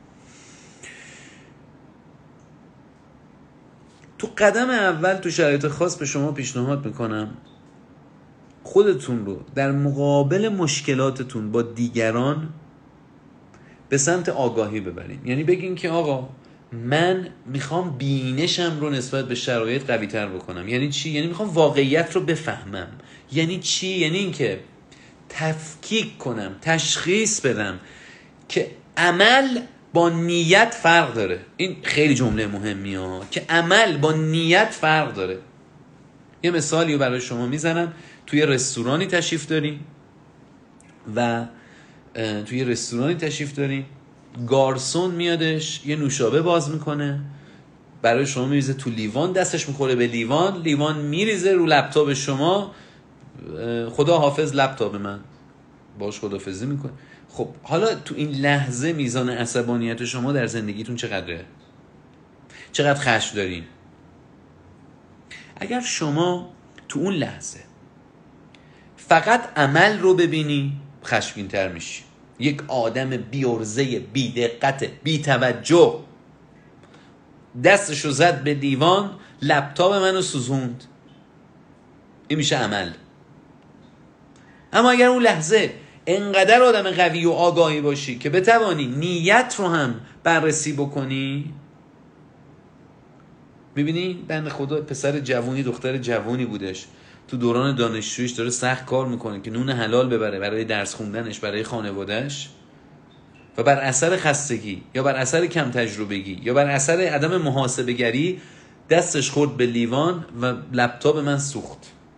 تو قدم اول تو شرایط خاص به شما پیشنهاد میکنم خودتون رو در مقابل مشکلاتتون با دیگران به سمت آگاهی ببرین. یعنی بگین که آقا من میخوام بینشم رو نسبت به شرایط قوی تر بکنم. یعنی چی؟ یعنی میخوام واقعیت رو بفهمم. یعنی چی؟ یعنی این که تفکیک کنم، تشخیص بدم که عمل با نیت فرق داره. این خیلی جمله مهمیه ها که عمل با نیت فرق داره. یه مثالی رو برای شما میزنم. توی رستورانی تشریف داریم و توی رستورانی تشریف داریم گارسون میادش یه نوشابه باز میکنه برای شما میریزه تو لیوان، دستش میخوره به لیوان، لیوان میریزه رو لپتاپ شما، خدا حافظ لپتاپ من، باش خدافظی میکنه. خب حالا تو این لحظه میزان عصبانیت شما در زندگیتون چقدره؟ چقدر خشم دارین؟ اگر شما تو اون لحظه فقط عمل رو ببینی خشمگین تر میشی. یک آدم بی عرضه، بی دقت، بی توجه دستشو زد به دیوان، لپتاپ منو سوزوند. این میشه عمل. اما اگر اون لحظه انقدر آدم قوی و آگاهی باشی که بتوانی نیت رو هم بررسی بکنی، میبینی بنده خدا پسر جوونی دختر جوونی بودش تو دوران دانشجویش داره سخت کار میکنه که نون حلال ببره برای درس خوندنش، برای خانوادهش، و بر اثر خستگی یا بر اثر کم تجربگی یا بر اثر عدم محاسبه گری دستش خورد به لیوان و لپتاپ من سوخت.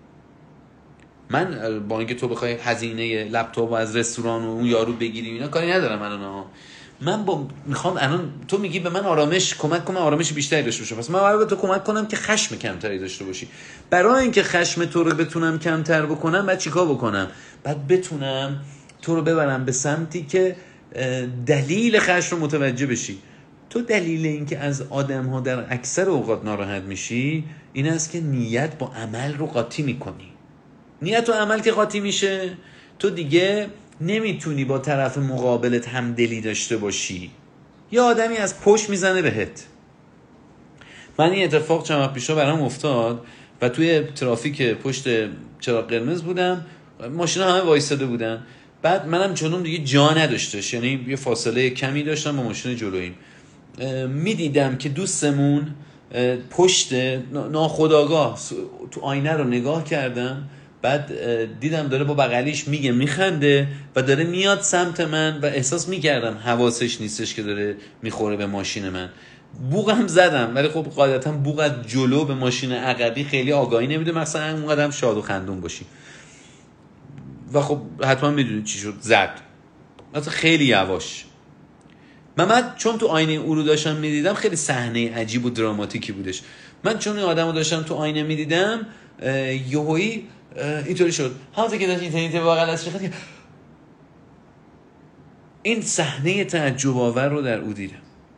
من با اینکه تو بخوای هزینه لپتاپ از رستوران و اون یارو بگیری اینا کاری ندارم الان. من با میخوام الان تو میگی به من آرامش کمک کنم، آرامش بیشتری داشته باشم، پس من باید به تو کمک کنم که خشم کمتری داشته باشی. برای اینکه خشم تو رو بتونم کمتر بکنم بعد چیکار بکنم؟ بعد بتونم تو رو ببرم به سمتی که دلیل خشم رو متوجه بشی. تو دلیل این که از آدم ها در اکثر اوقات ناراحت میشی این است که نیت با عمل رو قاطی میکنی. نیت و عمل که قاطی میشه تو دیگه نمیتونی با طرف مقابلت همدلی داشته باشی. یه آدمی از پشت میزنه بهت. من این اتفاق چند وقت پیشا برام افتاد و توی ترافیک پشت چراغ قرمز بودم، ماشینا همه وایساده بودن، بعد منم جلوم دیگه جا نداشتش، یعنی یه فاصله کمی داشتم با ماشین جلوییم. میدیدم که دوستمون پشت ناخودآگاه تو آینه رو نگاه کردم، بعد دیدم داره با بغلیش میگه میخنده و داره میاد سمت من و احساس میکردم حواسش نیستش که داره میخوره به ماشین من. بوقم زدم، ولی خب قاعدتا بوق از جلو به ماشین عقبی خیلی آگاهی نمیده، مثلا اونقدر شاد و خندون باشی و خب حتما میدونی چی شد، زد مثلا خیلی یواش. من چون تو آینه او رو داشتم میدیدم خیلی صحنه عجیب و دراماتیکی بودش. من چون این آدمو داشتم تو آینه میدیدم یهویی اینطوری شد، همونطور که داشت اینترنت واقعا از شد، این صحنه تعجب آور رو در او دیدم.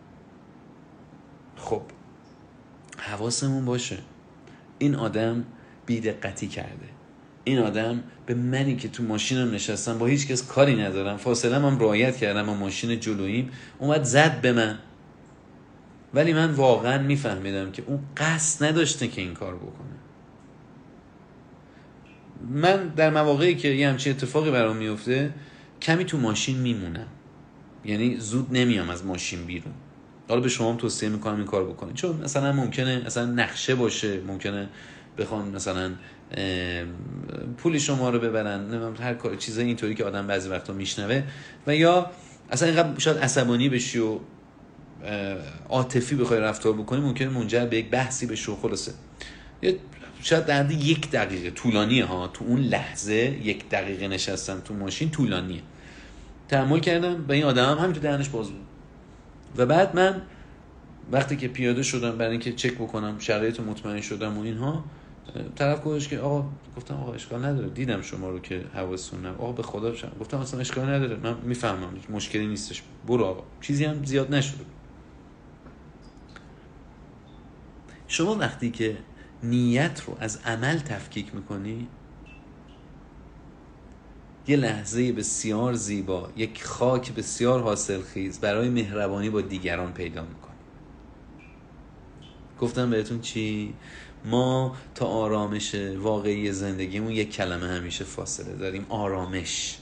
خب حواسمون باشه، این آدم بی‌دقتی کرده. این آدم به منی که تو ماشینم نشستم با هیچ کس کاری ندارم، فاصله هم رعایت کردم، با ماشین جلوییم اومد زد به من، ولی من واقعا میفهمیدم که اون قصد نداشته که این کار بکنه. من در مواقعی که یه همچین اتفاقی برام میفته کمی تو ماشین میمونم، یعنی زود نمیام از ماشین بیرون. حالا به شما هم توصیه میکنم این کار بکنید، چون مثلا ممکنه مثلا نقشه باشه، ممکنه بخوان مثلا پول شما رو ببرن، هر کار چیزای اینطوری که آدم بعضی وقتا میشنوه، و یا اصلا اینقدر شاید عصبانی بشی و عاطفی بخوای رفتار بکنی ممکنه منجر به یک بحثی بشه. خلاصه شاید در حد یک دقیقه طولانیه ها، تو اون لحظه یک دقیقه نشستم تو ماشین طولانیه. تحمل کردم و این آدم هم همینطور دهنش باز بود و بعد من وقتی که پیاده شدم برای اینکه چک بکنم شرایط مطمئن شدم و اینها، طرف گفتش که آقا، گفتم آقا اشکال نداره، دیدم شما رو که حواستون نبود. آقا به خدا شما، گفتم اصلا اشکال نداره، من میفهمم مشکلی نیستش، برو آقا، چیزی هم زیاد نشده. شما وقتی که نیت رو از عمل تفکیک میکنی، یه لحظه بسیار زیبا، یک خاک بسیار حاصلخیز برای مهربانی با دیگران پیدا میکنی. گفتم بهتون چی؟ ما تا آرامش واقعی زندگیمون یک کلمه همیشه فاصله داریم، آرامش.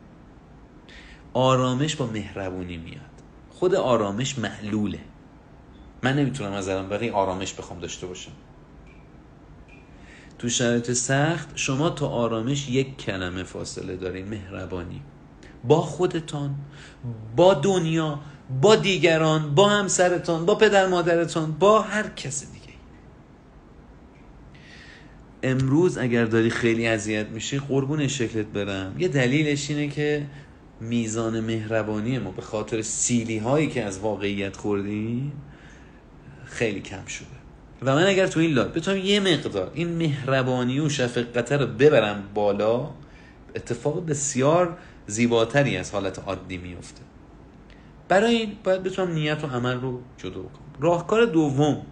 آرامش با مهربونی میاد. خود آرامش معلوله. من نمیتونم از الان بقیه آرامش بخوام داشته باشم. تو شرایط سخت شما تا آرامش یک کلمه فاصله دارین، مهربانی. با خودتان، با دنیا، با دیگران، با همسرتان، با پدر مادرتان، با هر کس دیگه. امروز اگر داری خیلی اذیت میشی، قربون شکلت برم، یه دلیلش اینه که میزان مهربانی ما به خاطر سیلی هایی که از واقعیت خوردیم خیلی کم شده. و من اگر تو این لایو بتونم یه مقدار این مهربانی و شفقت رو ببرم بالا، اتفاق بسیار زیباتری از حالت عادی میفته. برای این باید بتونم نیت و عمل رو جدا کنم. راهکار دوم،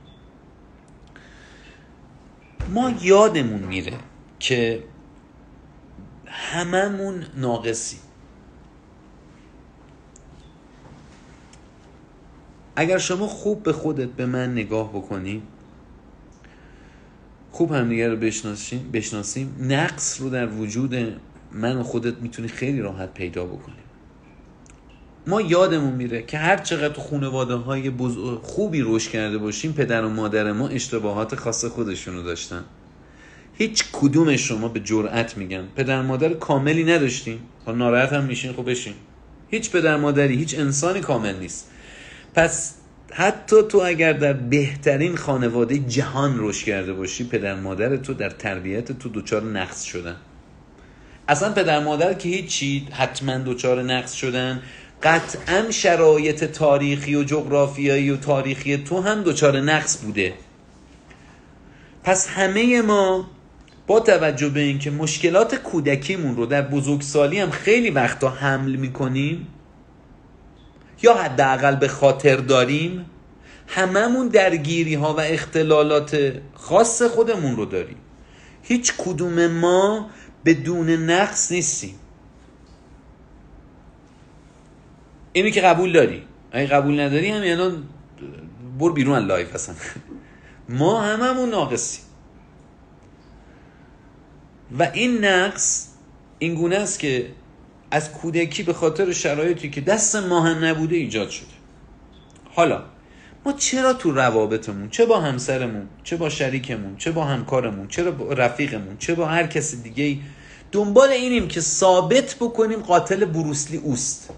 ما یادمون میره که هممون ناقصی. اگر شما خوب به خودت، به من نگاه بکنی، خوب همدیگه رو بشناسیم بشناسیم نقص رو در وجود من و خودت میتونی خیلی راحت پیدا بکنیم. ما یادمون میره که هر چقدر تو خانواده های خوبی رشد کرده باشیم، پدر و مادر ما اشتباهات خاص خودشونو داشتن. هیچ کدوم شما به جرئت میگن پدر مادر کاملی نداشتین، ها ناراحت هم میشین، خب بشین. هیچ پدر مادری، هیچ انسانی کامل نیست. پس حتی تو اگر در بهترین خانواده جهان رشد کرده باشی، پدر مادر تو در تربیت تو دوچار نقص شدن. اصلا پدر مادر که هیچی، حتما دوچار نقص شدن. قطعا شرایط تاریخی و جغرافیایی و تاریخی تو هم دوچار نقص بوده. پس همه ما با توجه به اینکه مشکلات کودکیمون رو در بزرگسالی هم خیلی وقتا حمل میکنیم، یا حداقل به خاطر داریم، هممون درگیری ها و اختلالات خاص خودمون رو داریم. هیچ کدوم ما بدون نقص نیستیم. اینو که قبول داری. اگه قبول نداری هم یعنی برو بیرون از لایف اصلا. ما هممون ناقصیم و این نقص این گونه است که از کودکی به خاطر شرایطی که دست ما هم نبوده ایجاد شده. حالا ما چرا تو روابطمون، چه با همسرمون، چه با شریکمون، چه با همکارمون، چه با رفیقمون، چه با هر کس دیگه دنبال اینیم که ثابت بکنیم قاتل بروسلی اوست؟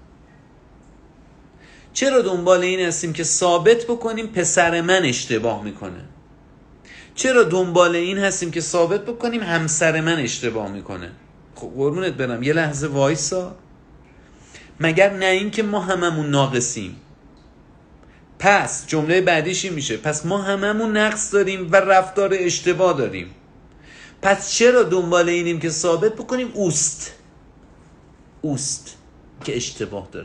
چرا دنبال این هستیم که ثابت بکنیم پسر من اشتباه میکنه؟ چرا دنبال این هستیم که ثابت بکنیم همسر من اشتباه میکنه؟ خب قربونت برم یه لحظه وایسا. مگر نه این که ما هممون ناقصیم؟ پس جمله بعدیش این میشه پس ما هممون نقص داریم و رفتار اشتباه داریم. پس چرا دنبال اینیم که ثابت بکنیم اوست اوست که اشتباه داره؟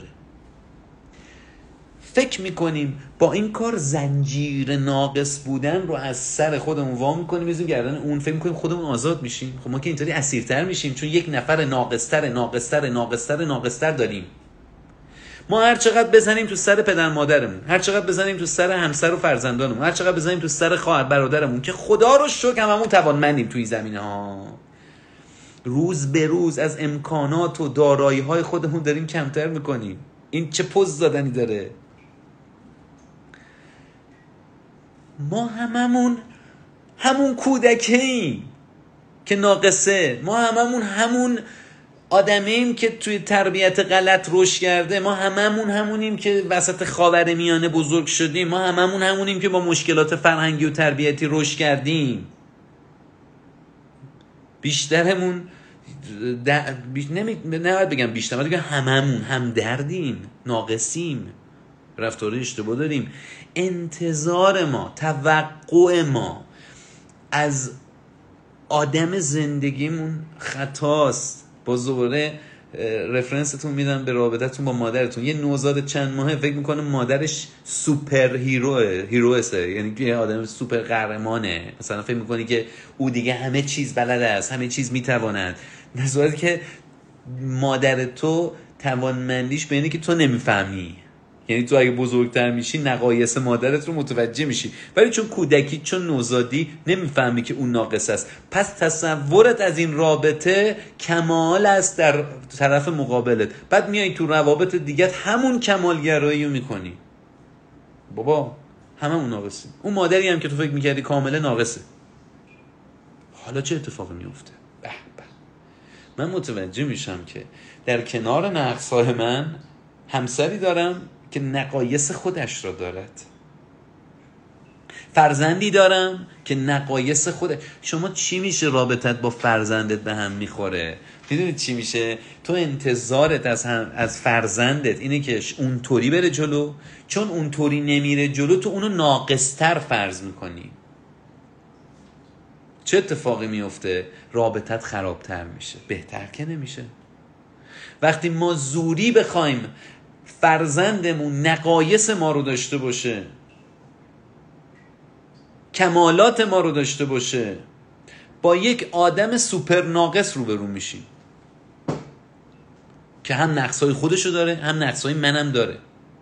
فکر میکنیم با این کار زنجیر ناقص بودن رو از سر خودمون وا میکنیم میذاریم گردن اون، فکر میکنیم خودمون آزاد میشیم. خب ما که اینطوری اسیرتر میشیم، چون یک نفر ناقصتر ناقصتر ناقصتر ناقصتر داریم. ما هر چقدر بزنیم تو سر پدر مادرمون، هر چقدر بزنیم تو سر همسر و فرزندانمون، هر چقدر بزنیم تو سر خواهر برادرمون که خدا رو شکر هممون توانمندیم توی زمینه ها، روز به روز از امکانات و دارایی های خودمون داریم کمتر میکنیم. این چه پوز دادنی داره؟ ما هممون همون کودکیم که ناقصه، ما هممون همون آدمیم که توی تربیت غلط رشد کرده، ما هممون همونیم که وسط خاورمیانه بزرگ شدیم، ما هممون همونیم که با مشکلات فرهنگی و تربیتی رشد کردیم. بیشترمون بیش... نمی... نباید بگم بیشتر، باید بگم هممون هم دردیم، ناقصیم، رفتار اشتباه داریم. انتظار ما، توقع ما از آدم زندگیمون خطاست. باز دوباره رفرنستون میدم به رابطتون با مادرتون. یه نوزاد چند ماهه فکر میکنه مادرش سوپر هیروه هیروسه، یعنی یه آدم سوپر قهرمانه، مثلا فکر میکنی که او دیگه همه چیز بلد است، همه چیز میتواند، در صورتی که مادر تو توانمندیش به اینه که تو نمیفهمی. یعنی تو اگه بزرگتر میشی نقایص مادرت رو متوجه میشی، ولی چون کودکی، چون نوزادی نمیفهمی که اون ناقص است. پس تصورت از این رابطه کمال است در طرف مقابلت، بعد میای تو روابط دیگه همون کمالگرایی رو میکنی. بابا همه اون ناقصی، اون مادری هم که تو فکر میکردی کامله ناقصه. حالا چه اتفاقی میفته؟ به به. من متوجه میشم که در کنار نقص‌های من همسری دارم که نقایص خودش را دارد، فرزندی دارم که نقایص خودش. شما چی میشه رابطت با فرزندت به هم میخوره؟ میدونید چی میشه؟ تو انتظارت از, هم از فرزندت اینه که اونطوری بره جلو، چون اونطوری نمیره جلو تو اونو ناقصتر فرض میکنی. چه اتفاقی میفته؟ رابطت خرابتر میشه، بهتر که نمیشه. وقتی ما زوری بخوایم فرزندمون نقایص ما رو داشته باشه، کمالات ما رو داشته باشه، با یک آدم سوپر ناقص روبرو میشیم که هم نقصای خودشو داره هم نقصای منم داره.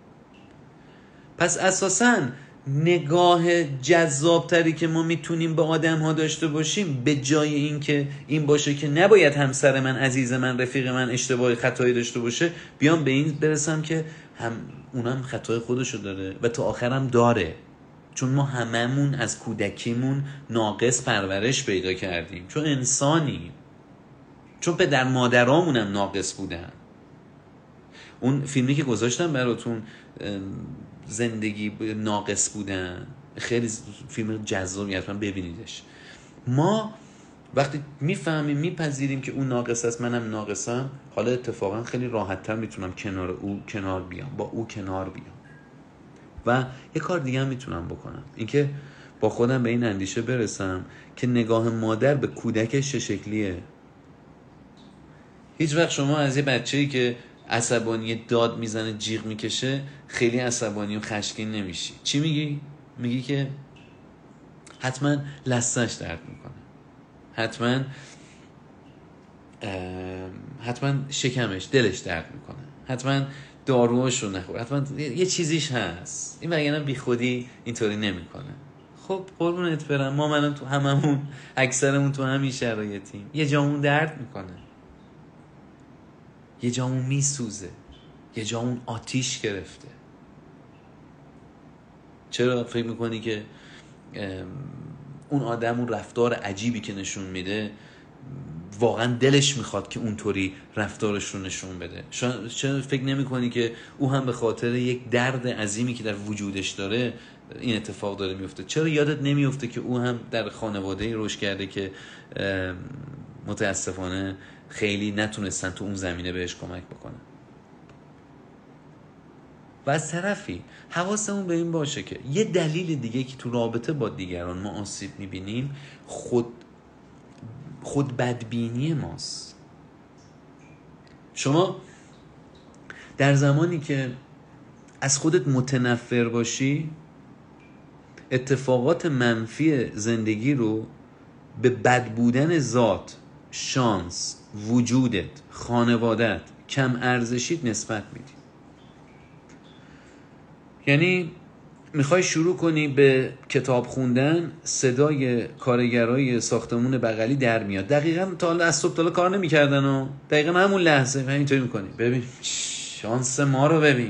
پس اساساً نگاه جذابتری که ما میتونیم به آدم ها داشته باشیم، به جای این که این باشه که نباید همسر من، عزیز من، رفیق من اشتباهی خطایی داشته باشه، بیام به این برسم که هم اونم خطای خودشو داره و تا آخرم داره. چون ما هممون از کودکیمون ناقص پرورش پیدا کردیم، چون انسانیم، چون پدر مادرامونم ناقص بودن. اون فیلمی که گذاشتم براتون، زندگی ناقص بودن، خیلی فیلم جذابی، حتما ببینیدش. ما وقتی میفهمیم، میپذیریم که اون ناقص است، منم ناقصم، حالا اتفاقا خیلی راحت‌تر میتونم کنار او کنار بیام، با او کنار بیام. و یه کار دیگه هم میتونم بکنم، اینکه با خودم به این اندیشه برسم که نگاه مادر به کودکش چه شکلیه. هیچ وقت شما از یه بچه‌ای که عصبانی داد میزنه جیغ میکشه خیلی عصبانی و خشمگین نمیشی. چی میگی؟ میگی که حتما لثه‌اش درد میکنه، حتما حتما شکمش دلش درد میکنه، حتما داروهاش رو نخور، حتما یه چیزیش هست، این وگرنه بی خودی اینطوری نمیکنه. خب قربونت برم، ما منم تو هممون اکثرمون تو همین شرایطیم، یه جامون درد میکنه، یه جامون میسوزه، یه جامون آتیش گرفته. چرا فکر میکنی که اون آدم اون رفتار عجیبی که نشون میده واقعا دلش میخواد که اونطوری رفتارش رو نشون بده؟ چرا فکر نمی کنی که او هم به خاطر یک درد عظیمی که در وجودش داره این اتفاق داره میفته؟ چرا یادت نمیفته که او هم در خانواده‌ای رشد کرده که متاسفانه خیلی نتونستن تو اون زمینه بهش کمک بکنن؟ و از طرفی حواسمون به این باشه که یه دلیل دیگه که تو رابطه با دیگران ما آسیب میبینیم خود خود بدبینی ماست. شما در زمانی که از خودت متنفر باشی اتفاقات منفی زندگی رو به بد بودن ذات، شانس، وجودت، خانوادت، کم ارزشیت نسبت میدی. یعنی میخوای شروع کنی به کتاب خوندن، صدای کارگرای ساختمون بغلی در میاد. دقیقاً تا حالا از صبح تا حالا کار نمی‌کردن و دقیقاً همون لحظه همینطوری میکنی. ببین شانس ما رو ببین.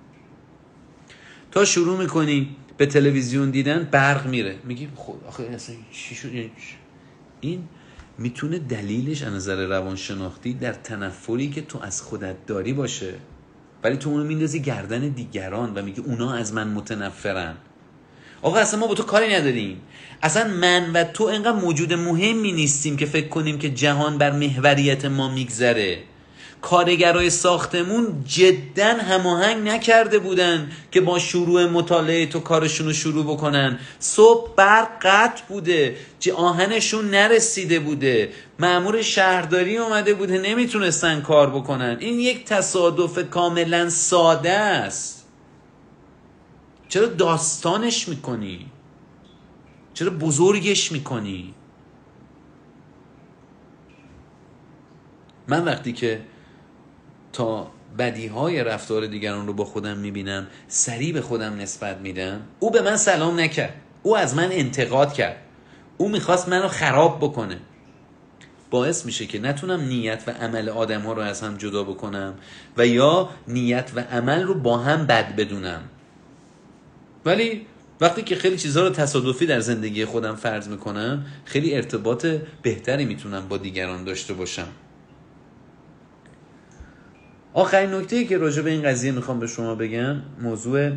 تا شروع میکنی به تلویزیون دیدن برق میره، میگی خود آخه اصلا چی شد؟ این میتونه دلیلش از نظر روانشناختی در تنفری که تو از خودت داری باشه، ولی تو اونو میندازی گردن دیگران و میگی اونا از من متنفرن. آقا اصلا ما با تو کاری نداریم، اصلا من و تو اینقدر موجود مهمی نیستیم که فکر کنیم که جهان بر محوریت ما میگذره. کارگرای ساختمون جدا هماهنگ نکرده بودن که با شروع مطالعه تو کارشون رو شروع بکنن. صبح برق قطع بوده، آهنشون نرسیده بوده، مأمور شهرداری اومده بوده، نمیتونستن کار بکنن. این یک تصادف کاملا ساده است. چرا داستانش میکنی؟ چرا بزرگش میکنی؟ من وقتی که تا بدیهای رفتار دیگران رو با خودم میبینم سریع به خودم نسبت میدم. او به من سلام نکرد، او از من انتقاد کرد، او میخواست منو خراب بکنه. باعث میشه که نتونم نیت و عمل آدم ها رو از هم جدا بکنم و یا نیت و عمل رو با هم بد بدونم. ولی وقتی که خیلی چیزها رو تصادفی در زندگی خودم فرض میکنم خیلی ارتباط بهتری میتونم با دیگران داشته باشم. آخرین نکته‌ای که راجع به این قضیه میخوام به شما بگم موضوع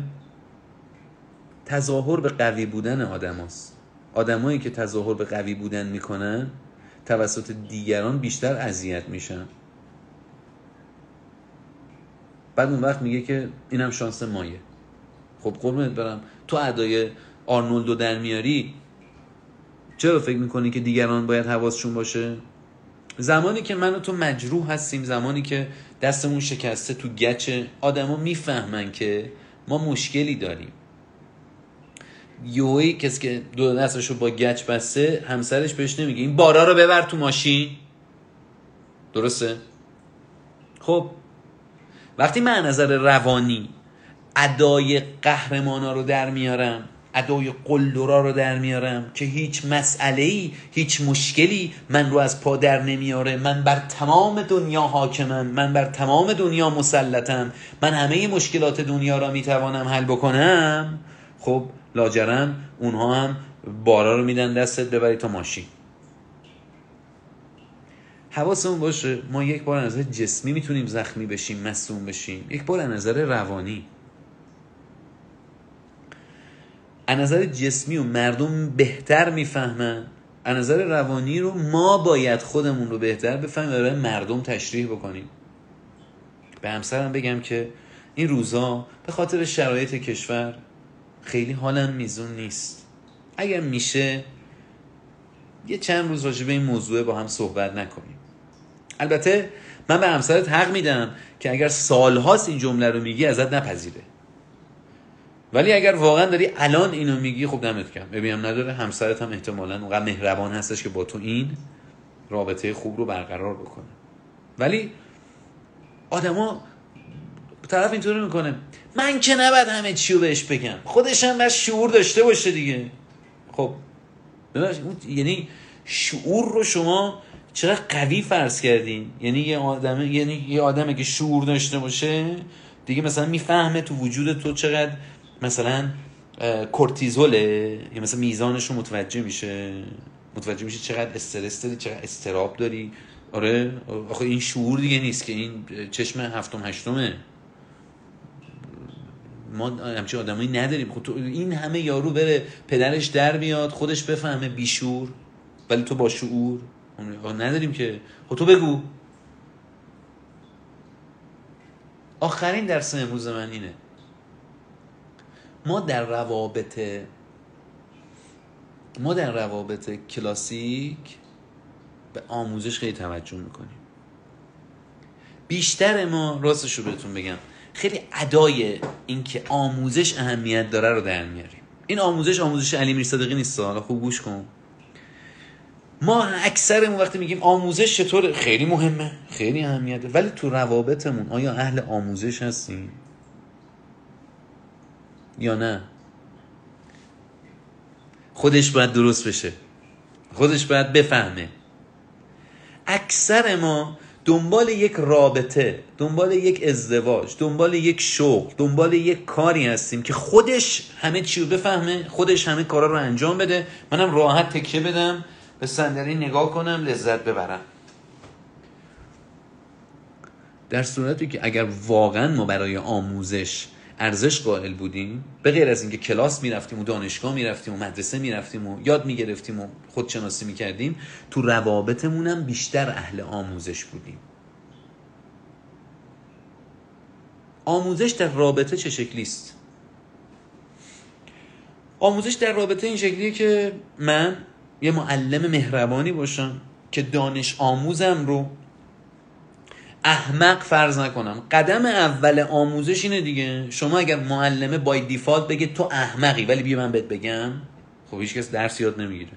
تظاهر به قوی بودن آدم هاست. آدمایی که تظاهر به قوی بودن میکنن توسط دیگران بیشتر اذیت میشن. بعد اون وقت میگه که اینم شانس مایه. خب قربونت برم، تو ادای آرنولدو در میاری، چرا فکر میکنی که دیگران باید حواسشون باشه؟ زمانی که من و تو مجروح هستیم، زمانی که دستمون شکسته تو گچه، آدما میفهمن که ما مشکلی داریم. یوهی کسی که دو دستشو با گچ بسته همسرش بهش نمیگه این بارا رو ببر تو ماشین، درسته؟ خب وقتی من نظر روانی ادای قهرمانا رو در میارم، ادای قلدرا رو در میارم که هیچ مسئله‌ای، هیچ مشکلی من رو از پا در نمیاره، من بر تمام دنیا حاکمم، من بر تمام دنیا مسلطم، من همه مشکلات دنیا را میتوانم حل بکنم، خب لاجرم اونها هم بارا رو میدن دستت ببری تا ماشین. حواسمون باشه ما یک بار از نظر جسمی میتونیم زخمی بشیم، مصدوم بشیم، یک بار از نظر روانی. از نظر جسمی و مردم بهتر میفهمن، از نظر روانی رو ما باید خودمون رو بهتر بفهمیم و برای مردم تشریح بکنیم. به همسرم بگم که این روزا به خاطر شرایط کشور خیلی حالم میزون نیست، اگر میشه یه چند روز راجع به این موضوع با هم صحبت نکنیم. البته من به همسرت حق میدم که اگر سالهاست این جمله رو میگی ازت نپذیره، ولی اگر واقعا داری الان اینو میگی خب دمت گرم، ببینم نداره، همسرت هم احتمالاً اونقدر مهربان هستش که با تو این رابطه خوب رو برقرار بکنه. ولی آدما طرف اینطوری میکنه من که نباید همه چی رو بهش بگم، خودش هم باید شعور داشته باشه دیگه. خب یعنی شعور رو شما چرا قوی فرض کردین؟ یعنی یه آدمه یعنی یه آدمه که شعور داشته باشه دیگه مثلا میفهمه تو وجود تو چقدر مثلا کورتیزوله، یا مثلا میزانش رو متوجه میشه، متوجه میشه چقدر استرس داری، چقدر استراب داری. آره آخه این شعور دیگه نیست که این چشم هفتم هشتمه. ما همچین آدمایی نداریم. خب تو این همه یارو بره پدرش در بیاد خودش بفهمه بیشور، ولی تو با شعور نداریم که. خب تو بگو. آخرین درس امروز من اینه، ما در روابط ما در روابط کلاسیک به آموزش خیلی توجه میکنیم. بیشتر ما راستش رو بهتون بگم خیلی ادای این که آموزش اهمیت داره رو در میاریم. این آموزش آموزش علی میرصادقی نیست، حالا خوب گوش کن. ما اکثرمون وقتی میگیم آموزش چطور، خیلی مهمه، خیلی اهمیت داره، ولی تو روابطمون آیا اهل آموزش هستیم یا نه؟ خودش باید درست بشه، خودش باید بفهمه. اکثر ما دنبال یک رابطه، دنبال یک ازدواج، دنبال یک شغل، دنبال یک کاری هستیم که خودش همه چی رو بفهمه، خودش همه کارا رو انجام بده، منم راحت تکیه بدم به صندلی نگاه کنم لذت ببرم. در صورتی که اگر واقعا ما برای آموزش ارزش قائل بودیم، به غیر از اینکه کلاس میرفتیم و دانشگاه میرفتیم و مدرسه میرفتیم و یاد میگرفتیم و خودشناسی میکردیم، تو روابطمون هم بیشتر اهل آموزش بودیم. آموزش در رابطه چه شکلی است؟ آموزش در رابطه این شکلیه که من یه معلم مهربانی باشم که دانش آموزم رو احمق فرض نکنم. قدم اول آموزش اینه دیگه. شما اگر معلمه بای دیفالت بگه تو احمقی ولی بیا من بهت بگم، خب هیچ کس درس یاد نمیگیره.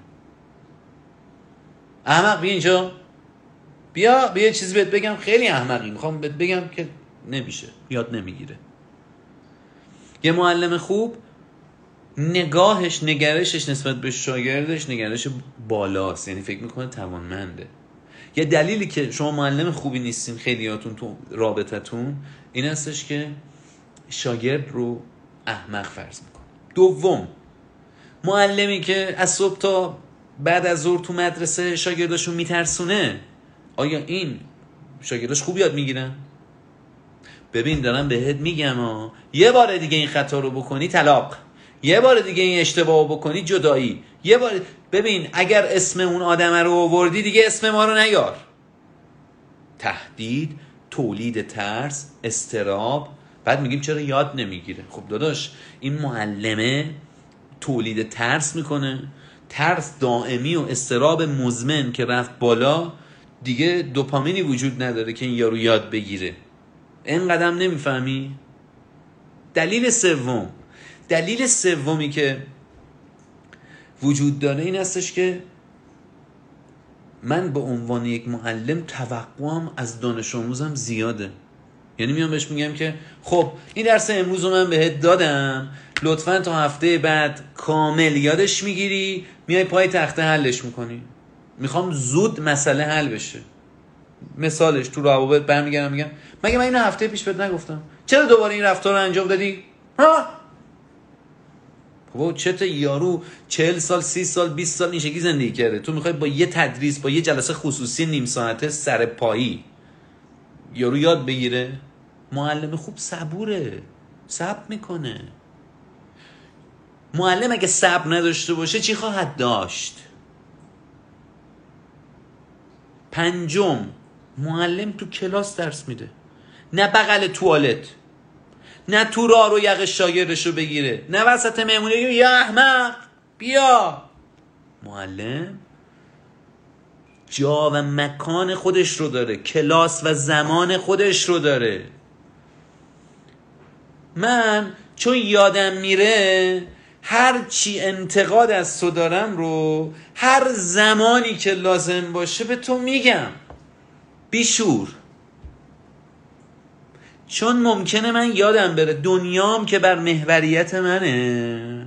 احمق بیا اینجا، بیا بیا چیزی بهت بگم، خیلی احمقی میخوام بهت بگم، که نمیشه، یاد نمیگیره. یه معلم خوب نگاهش، نگرشش نسبت به شاگردش نگرش بالاست، یعنی فکر میکنه توانمنده. یه دلیلی که شما معلم خوبی نیستین خیلیاتون تو رابطتون این هستش که شاگرد رو احمق فرض میکنه. دوم، معلمی که از صبح تا بعد از ظهر تو مدرسه شاگرداشو میترسونه، آیا این شاگرداش خوب یاد میگیرن؟ ببین دارم بهت میگم ها، یه بار دیگه این خطا رو بکنی طلاق، یه بار دیگه این اشتباه رو بکنی جدایی، یه بار ببین اگر اسم اون آدم رو آوردی دیگه اسم ما رو نیار. تهدید، تولید ترس، استراب. بعد میگیم چرا یاد نمیگیره؟ خب داداش این معلمه تولید ترس میکنه، ترس دائمی و استراب مزمن که رفت بالا، دیگه دوپامینی وجود نداره که این یارو یاد بگیره. این قدم نمیفهمی؟ دلیل سوم، دلیل سومی که وجود داره این هستش که من به عنوان یک معلم توقعم از دانش آموزم زیاده. یعنی میام بهش میگم که خب این درس امروز رو من بهت دادم، لطفاً تا هفته بعد کامل یادش میگیری، میای پای تخته حلش میکنی. میخوام زود مسئله حل بشه. مثالش تو روابط برمیگردم میگم مگه من اینو هفته پیش بهت نگفتم؟ چرا دوباره این رفتار رو انجام دادی؟ ها؟ خب چته یارو چهل سال، سی سال، بیست سال این شکلی زندگی کرده، تو میخوای با یه تدریس، با یه جلسه خصوصی نیم ساعته سر پایی یارو یاد بگیره؟ معلم خوب صبوره، صبر میکنه. معلم اگه صبر نداشته باشه چی خواهد داشت؟ پنجم، معلم تو کلاس درس میده، نه بغل توالت، نه تو راه رو یقه شاگردشو بگیره، نه وسط مهمونی یا احمق بیا. معلم جا و مکان خودش رو داره، کلاس و زمان خودش رو داره. من چون یادم میره هر چی انتقاد از تو دارم رو هر زمانی که لازم باشه به تو میگم، بیشور. چون ممکنه من یادم بره، دنیام که بر محوریت منه.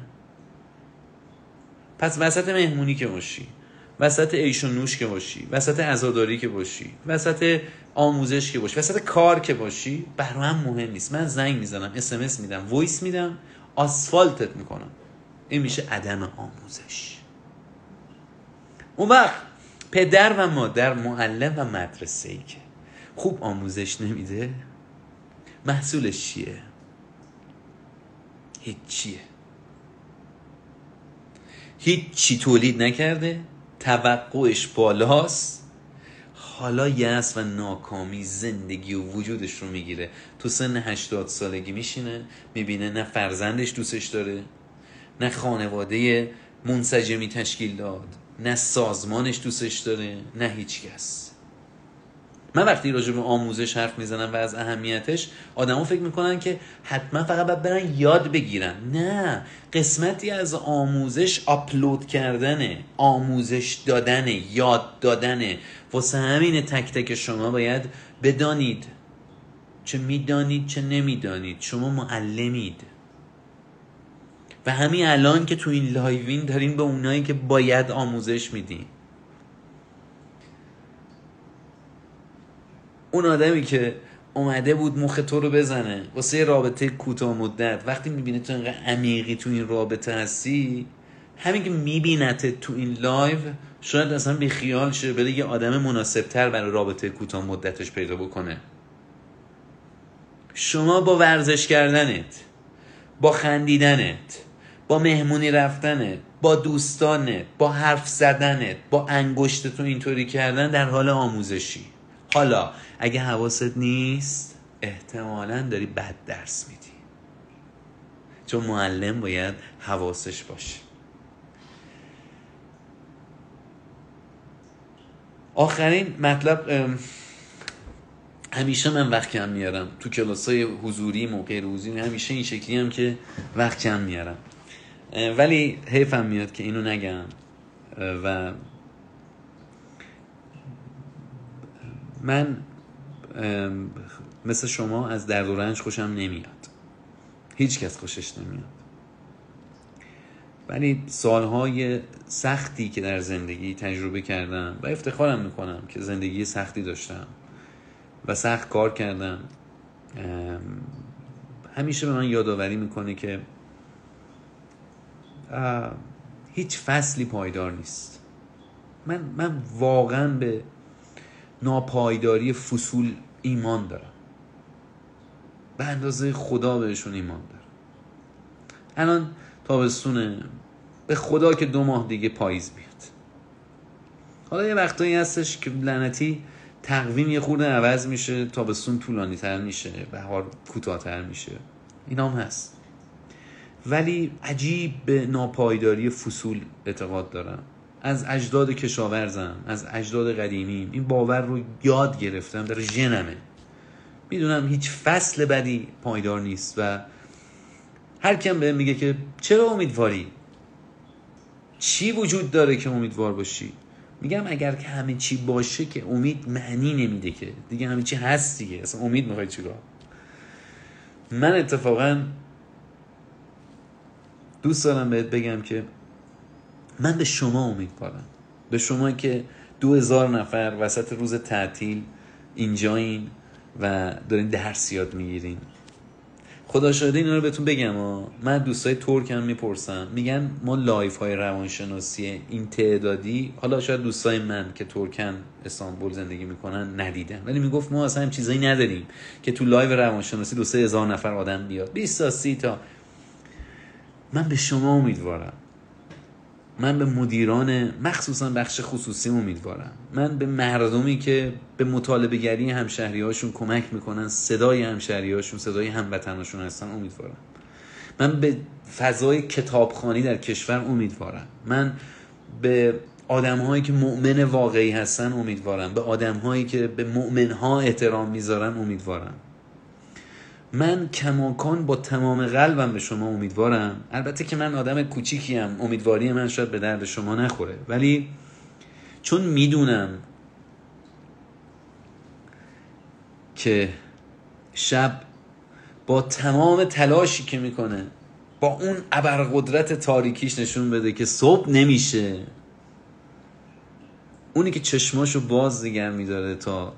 پس وسط مهمونی که باشی، وسط عیش و نوش که باشی، وسط عزاداری که باشی، وسط آموزش که باشی، وسط کار که باشی، برای من مهم نیست. من زنگ میزنم، اس ام اس میدم، وایس میدم، آسفالتت میکنم. این میشه عدم آموزش. اون وقت پدر و مادر، معلم و مدرسه‌ای که خوب آموزش نمیده، محصولش چیه؟ هیچیه. هیچی تولید نکرده، توقعش بالاست، حالا یأس و ناکامی زندگی و وجودش رو میگیره. تو سن هشتاد سالگی میشینه میبینه نه فرزندش دوستش داره، نه خانواده منسجمی تشکیل داد، نه سازمانش دوستش داره، نه هیچ کس. من وقتی راجع به آموزش حرف میزنم و از اهمیتش، آدمو فکر میکنن که حتما فقط باید برن یاد بگیرن. نه، قسمتی از آموزش آپلود کردنه، آموزش دادنه، یاد دادنه. واسه همین تک تک شما باید بدانید، چه میدانید چه نمیدانید، شما معلمید. و همین الان که تو این لایوین دارین به اونایی که باید آموزش میدین. اون آدمی که اومده بود مخ تو رو بزنه واسه رابطه کوتاه مدت، وقتی میبینه تو اینقدر عمیقی تو این رابطه هستی، همین که میبینت تو این لایو شاید اصلا بی خیال شه بره یه آدم مناسب تر برای رابطه کوتاه مدتش پیدا بکنه. شما با ورزش کردنت، با خندیدنت، با مهمونی رفتنت، با دوستانت، با حرف زدنت، با انگشت تو اینطوری کردن در حال آموزشی. حالا اگه حواست نیست احتمالاً داری بد درس میدی، چون معلم باید حواسش باشه. آخرین مطلب، همیشه من وقت کم میارم تو کلاسای حضوری و غیر حضوری، همیشه این شکلی هم که وقت کم میارم، ولی حیفم میاد که اینو نگم. و من مثل شما از درد و رنج خوشم نمیاد، هیچ کس خوشش نمیاد، ولی سالهای سختی که در زندگی تجربه کردم و افتخارم میکنم که زندگی سختی داشتم و سخت کار کردم، همیشه به من یادآوری میکنه که هیچ فصلی پایدار نیست. من من واقعا به ناپایداری فصول ایمان دارم، به اندازه خدا بهشون ایمان دارم. الان تابستونه، به خدا که دو ماه دیگه پاییز میاد. حالا یه وقتایی هستش که لعنتی تقویم یه خورده عوض میشه، تابستون طولانی تر میشه، بهار کوتاه تر میشه، اینا هم هست. ولی عجیب به ناپایداری فصول اعتقاد دارم. از اجداد کشاورزم، از اجداد قدیمیم این باور رو یاد گرفتم، در ژنمه. میدونم هیچ فصل بدی پایدار نیست و هر کم بهم میگه که چرا امیدواری؟ چی وجود داره که امیدوار باشی؟ میگم اگر که همه چی باشه که امید معنی نمیده، که دیگه همه چی هست دیگه، اصلا امید میخوای چیکار؟ من اتفاقا دوست دارم بهت بگم که من به شما امیدوارم، به شما که دو هزار نفر وسط روز تعطیل اینجایین و دارین درس یاد میگیرین. خدا شاهده اینا رو بهتون بگم ها. من دوستای ترکم میپرسم، میگن ما لایف های روانشناسی این تعدادی، حالا شاید دوستای من که ترکن استانبول زندگی میکنن ندیدن، ولی میگفت ما اصلا هم چیزایی نداریم که تو لایو روانشناسی دو سه هزار نفر آدم بیاد، بیست تا سی تا. من به شما امیدوارم، من به مدیران مخصوصا بخش خصوصی امیدوارم، من به مردمی که به مطالبه گری همشهریاشون کمک میکنن، صدای همشهریاشون، صدای هموطناشون هستن امیدوارم. من به فضای کتابخوانی در کشور امیدوارم. من به آدم هایی که مؤمن واقعی هستن امیدوارم، به آدم هایی که به مؤمن ها احترام میذارن امیدوارم. من کماکان با تمام قلبم به شما امیدوارم. البته که من آدم کوچیکیم، امیدواری من شاید به درد شما نخوره، ولی چون میدونم که شب با تمام تلاشی که میکنه با اون ابرقدرت تاریکیش نشون بده که صبح نمیشه، اونی که چشماشو باز نگه میداره تا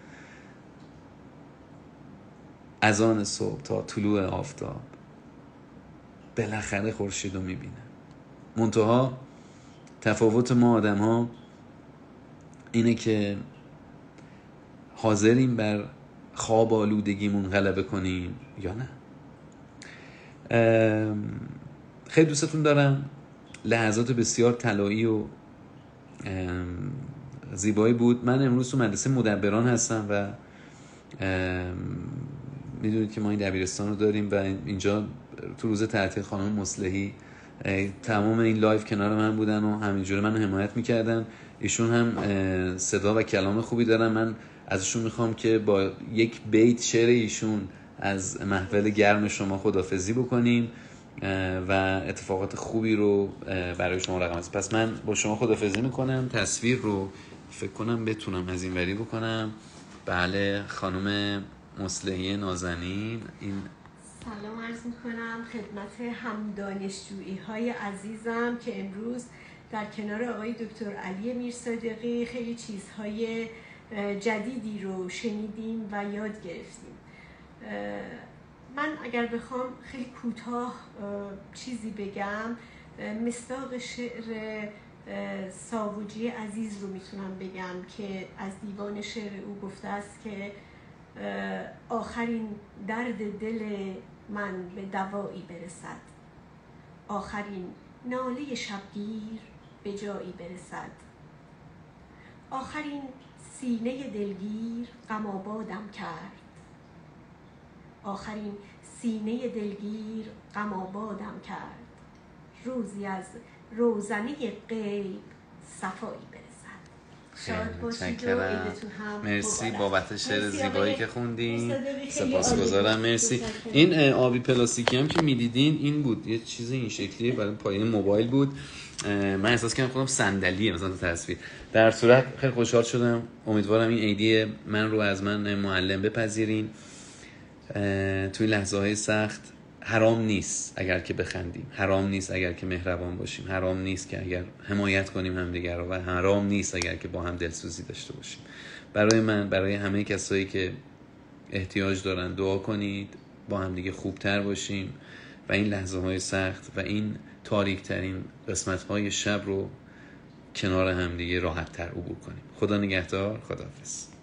اذان صبح تا طلوع آفتاب، بالاخره خورشید رو میبینه. منتها تفاوت ما آدم ها اینه که حاضریم بر خواب آلودگیمون غلبه کنیم یا نه. خیلی دوستتون دارم. لحظات بسیار طلایی و زیبایی بود. من امروز تو مدرسه مدبران هستم و میدونید که ما این دبیرستان رو داریم و اینجا تو روز تعطیل خانم مصلحی تمام این لایف کنار من بودن و همینجوری منو حمایت میکردن. ایشون هم صدا و کلام خوبی دارن. من ازشون میخوام که با یک بیت شعر ایشون از محفل گرم شما خداحافظی بکنیم و اتفاقات خوبی رو برای شما رقم است. پس من با شما خداحافظی میکنم. تصویر رو فکر کنم بتونم از این وری بکنم. بله خانم مصلحی نازنین، این سلام عرض میکنم خدمت هم دانشجویی های عزیزم که امروز در کنار آقای دکتر علی میرصادقی خیلی چیزهای جدیدی رو شنیدیم و یاد گرفتیم. من اگر بخوام خیلی کوتاه چیزی بگم، مصداق شعر ساوجی عزیز رو میتونم بگم که از دیوان شعر او گفته است که آخرین درد دل من به دوایی برسد، آخرین ناله شبگیر به جایی برسد، آخرین سینه دلگیر غم آبادم کرد، آخرین سینه دلگیر غم آبادم کرد، روزی از روزنه غیب صفایی برسد. شاد باشید و عیدتون هم مرسی بابت شعر زیبایی که خوندین، سپاسگزارم. مرسی. این آبی پلاستیکی هم که میدیدین این بود، یه چیز این شکلی برای پایین موبایل بود. من احساس کردم خودم صندلیه مثلا تو تصویر. در صورت خیلی خوشحال شدم. امیدوارم این عیدی من رو از من معلم بپذیرین. توی لحظه های سخت حرام نیست اگر که بخندیم، حرام نیست اگر که مهربان باشیم، حرام نیست که اگر حمایت کنیم همدیگر رو، و حرام نیست اگر که با هم دلسوزی داشته باشیم. برای من، برای همه کسایی که احتیاج دارن دعا کنید، با هم دیگه خوبتر باشیم و این لحظه های سخت و این تاریک ترین قسمت های شب رو کنار هم دیگه راحت تر عبور کنیم. خدا نگهدار. خداحافظ.